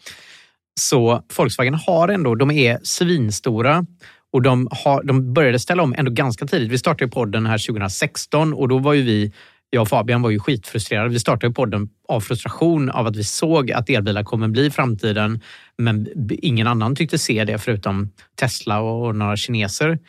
Så Volkswagen har ändå, de är svinstora och de började ställa om ändå ganska tidigt. Vi startade podden här 2016 och då var ju jag och Fabian var ju skitfrustrerade. Vi startade podden av frustration av att vi såg att elbilar kommer bli framtiden, men ingen annan tyckte se det förutom Tesla och några kineser.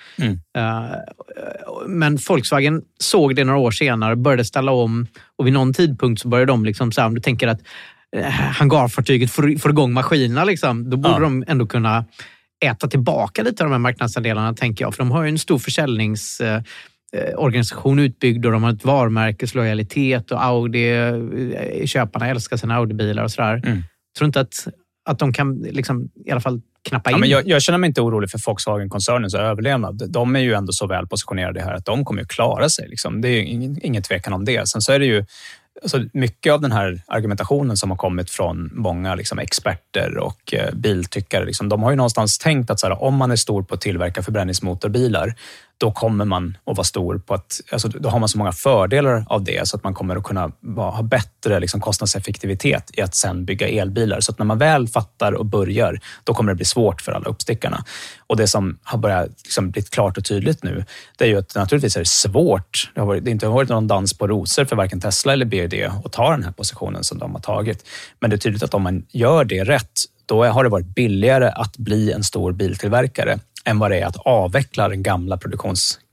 Men Volkswagen såg det några år senare, började ställa om och vid någon tidpunkt så började de liksom så här, om du tänker att hangarfartyget får igång maskinerna liksom, då borde de ändå kunna äta tillbaka lite av de här marknadsandelarna, tänker jag. För de har ju en stor försäljningsorganisation utbyggd och de har ett varumärkeslojalitet och Audi, köparna älskar sina Audi-bilar och sådär. Tror inte att de kan liksom i alla fall knappa in. Ja, men jag känner mig inte orolig för Volkswagen-koncernens överlevnad. De är ju ändå så väl positionerade här att de kommer ju klara sig. Liksom. Det är ju ingen tvekan om det. Sen så är det ju alltså, mycket av den här argumentationen som har kommit från många liksom, experter och biltyckare. Liksom, de har ju någonstans tänkt att så här, om man är stor på att tillverka förbränningsmotorbilar, då kommer man att vara stor på att, alltså, då har man så många fördelar av det så att man kommer att kunna ha bättre liksom, kostnadseffektivitet i att sen bygga elbilar. Så att när man väl fattar och börjar, då kommer det bli svårt för alla uppstickarna. Och det som har börjat liksom, blivit klart och tydligt nu, det är ju att naturligtvis är det svårt. Det har inte varit någon dans på rosor för varken Tesla eller BYD att ta den här positionen som de har tagit. Men det är tydligt att om man gör det rätt, då har det varit billigare att bli en stor biltillverkare än vad det är att avveckla den gamla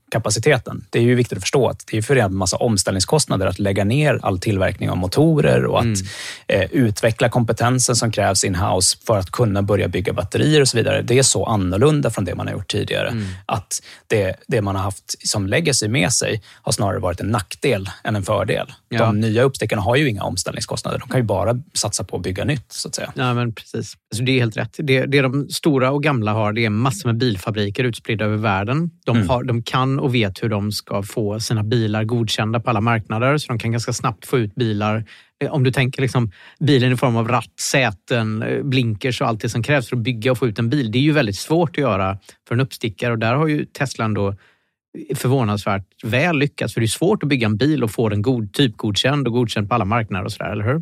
kapaciteten. Det är ju viktigt att förstå att det är för en massa omställningskostnader att lägga ner all tillverkning av motorer och att utveckla kompetensen som krävs in-house för att kunna börja bygga batterier och så vidare. Det är så annorlunda från det man har gjort tidigare. Att det man har haft som legacy med sig har snarare varit en nackdel än en fördel. Ja. De nya uppstickarna har ju inga omställningskostnader. De kan ju bara satsa på att bygga nytt, så att säga. Ja, men precis. Alltså, det är helt rätt. Det de stora och gamla har, det är massor med bilfabriker utspridda över världen. De kan och vet hur de ska få sina bilar godkända på alla marknader, så de kan ganska snabbt få ut bilar. Om du tänker liksom bilen i form av ratt, säten, blinkers och allt det som krävs för att bygga och få ut en bil. Det är ju väldigt svårt att göra för en uppstickare, och där har ju Tesla då förvånansvärt väl lyckats, för det är svårt att bygga en bil och få den typgodkänd och godkänd på alla marknader och sådär, eller hur?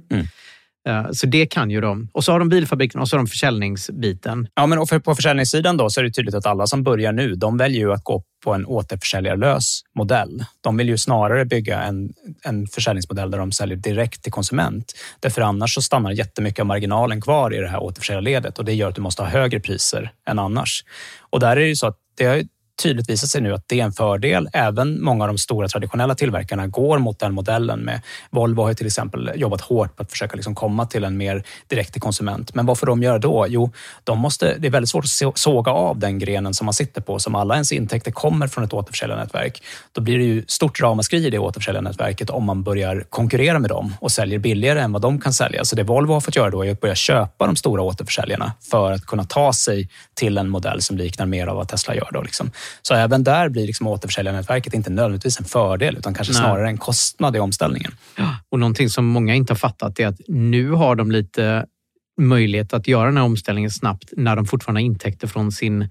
Så det kan ju de. Och så har de bilfabriken och så har de försäljningsbiten. Ja, men och på försäljningssidan då så är det tydligt att alla som börjar nu, de väljer ju att gå på en återförsäljarlös modell. De vill ju snarare bygga en försäljningsmodell där de säljer direkt till konsument. Därför annars så stannar jättemycket av marginalen kvar i det här återförsäljarledet, och det gör att du måste ha högre priser än annars. Och där är det ju så att det har tydligt visat sig nu att det är en fördel. Även många av de stora traditionella tillverkarna går mot den modellen. Med Volvo har ju till exempel jobbat hårt på att försöka liksom komma till en mer direkt till konsument. Men vad får de göra då? Jo, det är väldigt svårt att såga av den grenen som man sitter på, som alla ens intäkter kommer från ett återförsäljarnätverk. Då blir det ju stort ramaskri i det återförsäljarnätverket om man börjar konkurrera med dem och säljer billigare än vad de kan sälja. Så det Volvo har fått göra då är att börja köpa de stora återförsäljarna för att kunna ta sig till en modell som liknar mer av vad Tesla gör då liksom. Så även där blir liksom återförsäljarnätverket inte nödvändigtvis en fördel, utan kanske snarare en kostnad i omställningen. Ja, och någonting som många inte har fattat är att nu har de lite möjlighet att göra den här omställningen snabbt när de fortfarande har intäkter från sin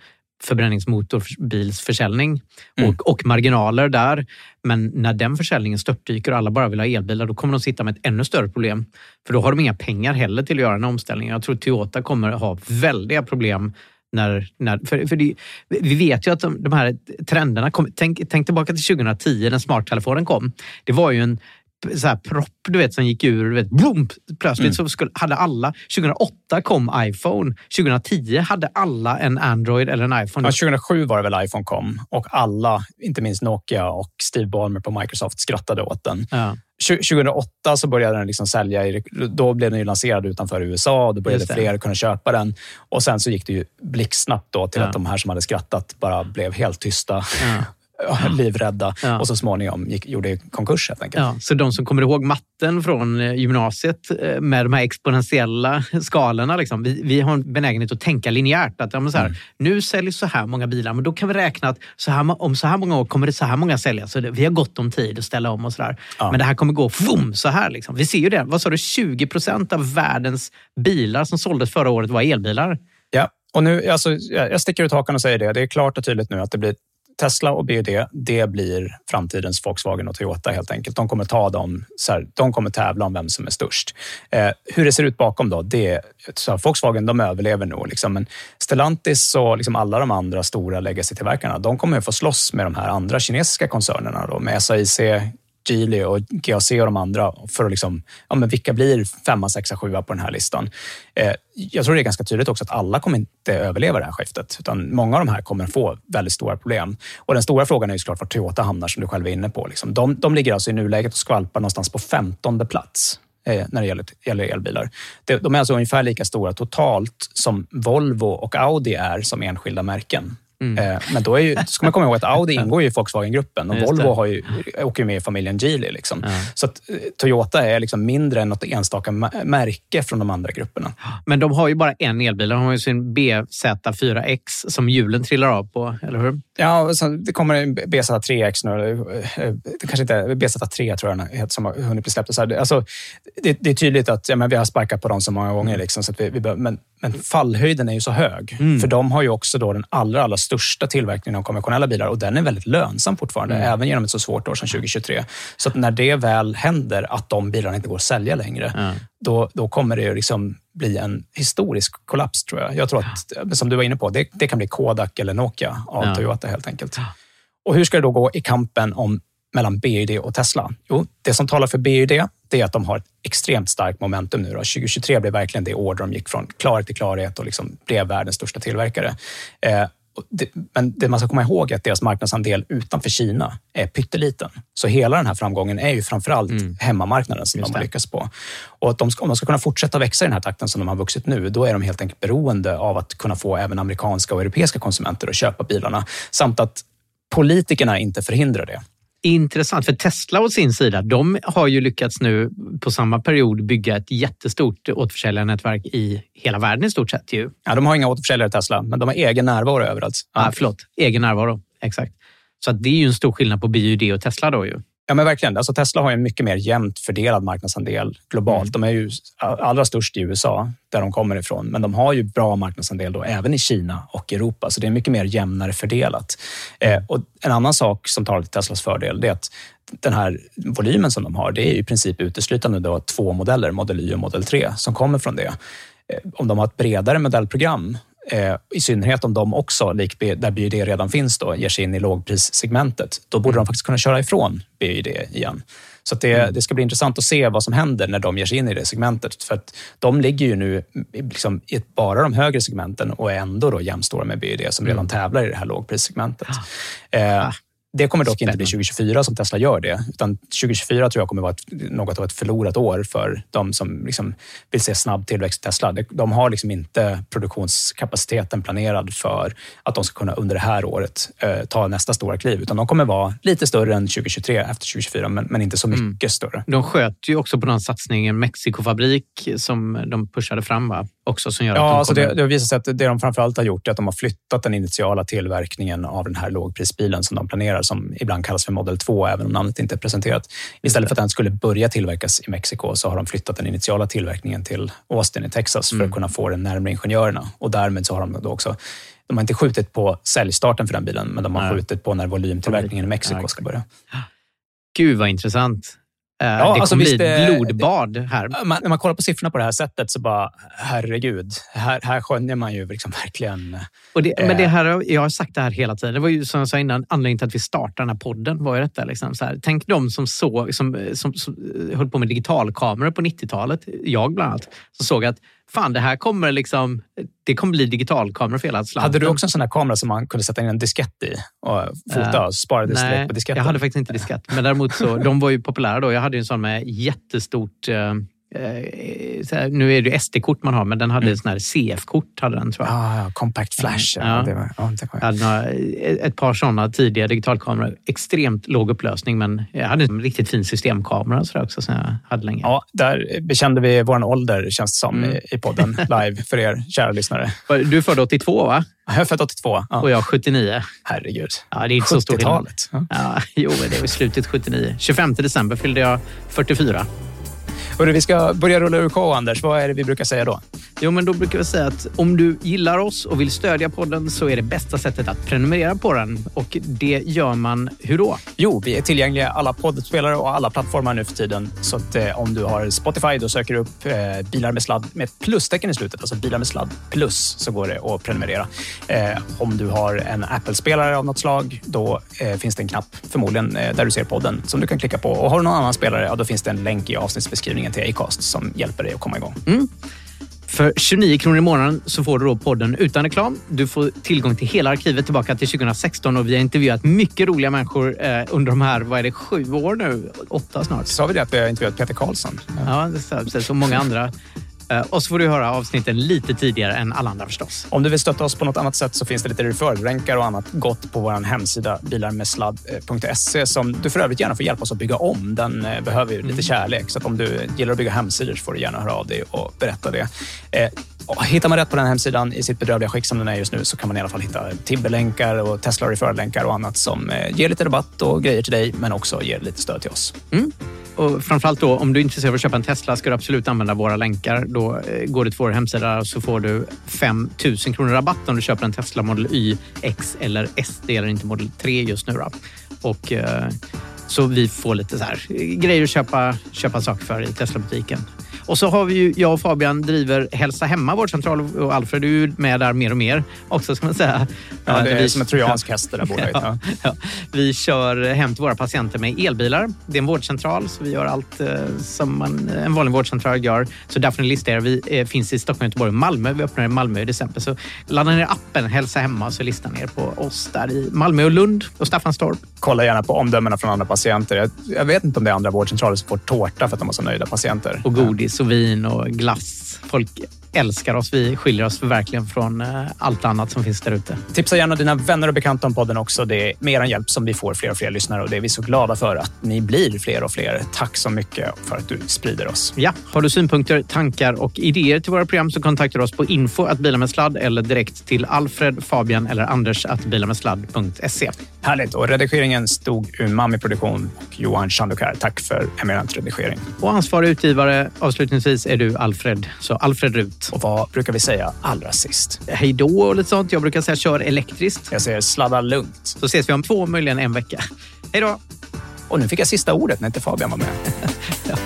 förbränningsmotorbilsförsäljning och marginaler där. Men när den försäljningen störtdyker och alla bara vill ha elbilar, då kommer de sitta med ett ännu större problem. För då har de inga pengar heller till att göra en omställning. Jag tror Toyota kommer att ha väldiga problem vi vet ju att de här trenderna kom. Tänk tillbaka till 2010 när smarttelefonen kom. Det var ju en så här propp, du vet, som gick ur, du vet, boom, plötsligt så hade alla. 2008 kom iPhone. 2010 hade alla en Android eller en iPhone. Ja, 2007 var det väl iPhone kom, och alla, inte minst Nokia och Steve Ballmer på Microsoft, skrattade åt den. Ja. 2008 så började den liksom sälja, då blev den ju lanserad utanför USA och då började fler kunna köpa den. Och sen så gick det ju blixtsnabbt då till att de här som hade skrattat bara blev helt tysta. Livrädda och så småningom gjorde konkurs helt enkelt. Ja, så de som kommer ihåg matten från gymnasiet med de här exponentiella skalorna liksom, vi har en benägenhet att tänka linjärt att nu säljer så här många bilar, men då kan vi räkna att om så här många år kommer det så här många sälja, så vi har gott om tid att ställa om och sådär. Men det här kommer gå så här liksom. Vi ser ju det, vad sa du, 20% av världens bilar som såldes förra året var elbilar. Ja, och nu, alltså, jag sticker ut hakan och säger det är klart och tydligt nu att det blir Tesla och BYD, det blir framtidens Volkswagen och Toyota helt enkelt. De kommer ta dem, de kommer tävla om vem som är störst. Hur det ser ut bakom då, Volkswagen, de överlever nog liksom, men Stellantis och liksom alla de andra stora legacy-tillverkarna, de kommer att få slåss med de här andra kinesiska koncernerna då, med SAIC, Geely och GAC och de andra, för att liksom, men vilka blir 5, 6, 7 på den här listan. Jag tror det är ganska tydligt också att alla kommer inte överleva det här skiftet, utan många av de här kommer få väldigt stora problem. Och den stora frågan är ju såklart var Toyota hamnar, som du själv är inne på. Liksom. De ligger alltså i nuläget och skvalpar någonstans på 15:e plats när det gäller elbilar. De är alltså ungefär lika stora totalt som Volvo och Audi är som enskilda märken. Men då ska man komma ihåg att Audi ingår ju i Volkswagen-gruppen och Volvo åker med i familjen Geely. Liksom. Ja. Så att Toyota är liksom mindre än något enstaka märke från de andra grupperna. Men de har ju bara en elbil. De har ju sin BZ4X som hjulen trillar av på, eller hur? Ja, så det kommer en BZ3X nu. Kanske inte BZ3 tror jag som har hunnit bli släppt. Alltså, det är tydligt att vi har sparkat på dem så många gånger. Liksom, så att men fallhöjden är ju så hög. För de har ju också då den allra största tillverkningen av konventionella bilar, och den är väldigt lönsam fortfarande, även genom ett så svårt år som 2023. Så att när det väl händer att de bilarna inte går att sälja längre, då kommer det ju liksom bli en historisk kollaps, tror jag. Jag tror att, som du var inne på, det kan bli Kodak eller Nokia av Toyota helt enkelt. Och hur ska det då gå i kampen mellan BYD och Tesla? Jo, det som talar för BYD, det är att de har ett extremt starkt momentum nu. 2023 blev verkligen det år de gick från klarhet till klarhet och liksom blev världens största tillverkare. Men det man ska komma ihåg är att deras marknadsandel utanför Kina är pytteliten. Så hela den här framgången är ju framförallt hemmamarknaden som de har lyckats på. Och att om de ska kunna fortsätta växa i den här takten som de har vuxit nu, då är de helt enkelt beroende av att kunna få även amerikanska och europeiska konsumenter att köpa bilarna. Samt att politikerna inte förhindrar det. Intressant, för Tesla å sin sida, de har ju lyckats nu på samma period bygga ett jättestort återförsäljarnätverk i hela världen i stort sett ju. Ja, de har inga återförsäljare Tesla, men de har egen närvaro överallt. Egen närvaro, exakt. Så att det är ju en stor skillnad på BYD och Tesla då ju. Ja, men verkligen. Alltså Tesla har ju en mycket mer jämnt fördelad marknadsandel globalt. De är ju allra störst i USA, där de kommer ifrån. Men de har ju bra marknadsandel då även i Kina och Europa. Så det är mycket mer jämnare fördelat. Och en annan sak som talar till Teslas fördel, det är att den här volymen som de har, det är i princip uteslutande då 2 modeller, Model Y och Model 3, som kommer från det. Om de har ett bredare modellprogram, i synnerhet om de också, där BYD redan finns då, ger sig in i lågprissegmentet, då borde de faktiskt kunna köra ifrån BYD igen. Så att det ska bli intressant att se vad som händer när de ger sig in i det segmentet. För att de ligger ju nu liksom i bara de högre segmenten och är ändå då jämstora med BYD som redan tävlar i det här lågprissegmentet. Det kommer dock inte bli 2024 som Tesla gör det, utan 2024 tror jag kommer vara något av ett förlorat år för de som liksom vill se snabb tillväxt i Tesla. De har liksom inte produktionskapaciteten planerad för att de ska kunna under det här året ta nästa stora kliv, utan de kommer vara lite större än 2023 efter 2024, men inte så mycket större. De sköt ju också på den satsningen Mexikofabrik som de pushade fram, va? Också som gör att alltså det har visat sig att det de framförallt har gjort är att de har flyttat den initiala tillverkningen av den här lågprisbilen som de planerar, som ibland kallas för Model 2, även om namnet inte är presenterat. Istället för att den skulle börja tillverkas i Mexiko så har de flyttat den initiala tillverkningen till Austin i Texas för att kunna få den närmare ingenjörerna. Och därmed så har de då också, de har inte skjutit på säljstarten för den bilen, men de har skjutit på när volymtillverkningen i Mexiko ska börja. Gud vad intressant. Det kommer bli ett blodbad här. När man kollar på siffrorna på det här sättet så bara, herregud, här skönjer man ju liksom verkligen. Men det här, jag har sagt det här hela tiden. Det var ju som jag sa innan, anledningen till att vi startade den här podden var ju detta. Liksom, så här. Tänk de som höll på med digitalkameror på 90-talet, jag bland annat, som såg att fan, det här kommer liksom, det kommer bli digitalkameror för hela slanten. Hade du också en sån här kamera som man kunde sätta in en diskett i och fota och spara det direkt på disketten? Jag hade faktiskt inte diskett. Men däremot så, de var ju populära då. Jag hade ju en sån med jättestort, nu är det ju SD-kort man har, men den hade en sån här CF-kort, hade den, tror jag. Compact flash. Jag hade ett par sådana tidiga digitalkameror. Extremt låg upplösning, men jag hade en riktigt fin systemkamera så också som jag hade länge. Ja, där bekände vi vår ålder, känns det som, i podden live för er kära lyssnare. Du är född 82, va? Jag är född 82. Ja. Och jag 79. Herregud. Ja, det är inte så stort. 70-talet. Jo, det var slutet 79. 25 december fyllde jag 44. Hörru, vi ska börja rulla ur K, Anders. Vad är det vi brukar säga då? Jo, men då brukar vi säga att om du gillar oss och vill stödja podden så är det bästa sättet att prenumerera på den. Och det gör man hur då? Jo, vi är tillgängliga alla poddspelare och alla plattformar nu för tiden. Så att om du har Spotify, då söker du upp bilar med sladd med plustecken i slutet. Alltså bilar med sladd plus, så går det att prenumerera. Om du har en Apple-spelare av något slag, då finns det en knapp förmodligen där du ser podden som du kan klicka på. Och har du någon annan spelare, ja, då finns det en länk i avsnittsbeskrivningen till Acast som hjälper dig att komma igång. För 29 kronor i månaden så får du då podden utan reklam. Du får tillgång till hela arkivet tillbaka till 2016 och vi har intervjuat mycket roliga människor under de här, vad är det, 7 år nu? 8 snart. Sa vi det att vi har intervjuat Peter Karlsson? Ja, det är precis. Och många andra. Och så får du höra avsnitten lite tidigare än alla andra förstås. Om du vill stötta oss på något annat sätt så finns det lite referral-länkar och annat gott på vår hemsida bilarmedsladd.se som du för övrigt gärna får hjälpa oss att bygga om. Den behöver ju lite kärlek, så att om du gillar att bygga hemsidor så får du gärna höra av dig och berätta det. Hittar man rätt på den hemsidan i sitt bedrövliga skick som den är just nu, så kan man i alla fall hitta Tibber-länkar och Tesla-referral-länkar och annat som ger lite rabatt och grejer till dig, men också ger lite stöd till oss. Och framförallt då, om du är intresserad av att köpa en Tesla ska du absolut använda våra länkar. Då går du till vår hemsida och så får du 5 000 kronor rabatt om du köper en Tesla Model Y, X eller S. Det gäller inte Model 3 just nu då. Och så vi får lite så här grejer att köpa saker för i Tesla-butiken. Och så har vi ju, jag och Fabian driver Hälsa Hemma vårdcentral och Alfred är ju med där mer och mer också, ska man säga. Ja, det är som en trojansk häst där borta. Ja. Vi kör hem till våra patienter med elbilar. Det är en vårdcentral, så vi gör allt som en vanlig vårdcentral gör. Så därför en lista vi finns i Stockholm, Göteborg och Malmö. Vi öppnar i Malmö i december. Så ladda ner appen Hälsa Hemma så listar ner på oss där i Malmö och Lund och Staffanstorp. Kolla gärna på omdömena från andra patienter. Jag vet inte om det är andra vårdcentraler som får tårta för att de har så nöjda patienter. Och godis och vin och glass. Folk älskar oss. Vi skiljer oss verkligen från allt annat som finns där ute. Tipsa gärna dina vänner och bekanta om podden också. Det är mer än hjälp som vi får fler och fler lyssnare och det är vi så glada för att ni blir fler och fler. Tack så mycket för att du sprider oss. Ja, har du synpunkter, tankar och idéer till våra program så kontaktar du oss på info@bilamedsladd eller direkt till Alfred, Fabian eller Anders@bilamedsladd.se. Härligt. Och redigeringen stod Umami Produktion och Johan Chandukar. Tack för eminent redigering. Och ansvarig utgivare avslutningsvis är du Alfred. Så Alfred Rut. Och vad brukar vi säga allra sist? Hej då och lite sånt. Jag brukar säga kör elektriskt. Jag säger sladda lugnt. Så ses vi om 2, möjligen en vecka. Hej då! Och nu fick jag sista ordet när inte Fabian var med. Ja.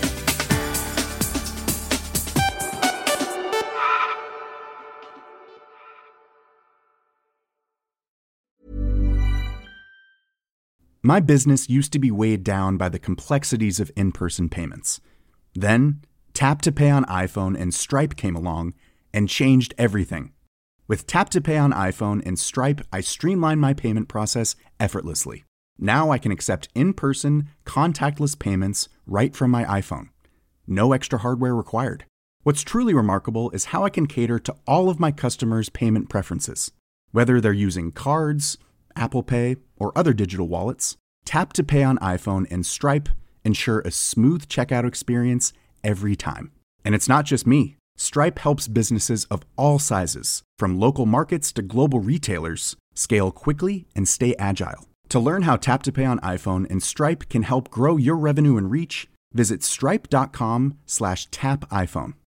My business used to be weighed down by the complexities of in-person payments. Then, Tap to Pay on iPhone and Stripe came along and changed everything. With Tap to Pay on iPhone and Stripe, I streamlined my payment process effortlessly. Now I can accept in-person, contactless payments right from my iPhone. No extra hardware required. What's truly remarkable is how I can cater to all of my customers' payment preferences. Whether they're using cards, Apple Pay, or other digital wallets, Tap to Pay on iPhone and Stripe ensure a smooth checkout experience every time. And it's not just me. Stripe helps businesses of all sizes, from local markets to global retailers, scale quickly and stay agile. To learn how Tap to Pay on iPhone and Stripe can help grow your revenue and reach, visit stripe.com/tapiphone.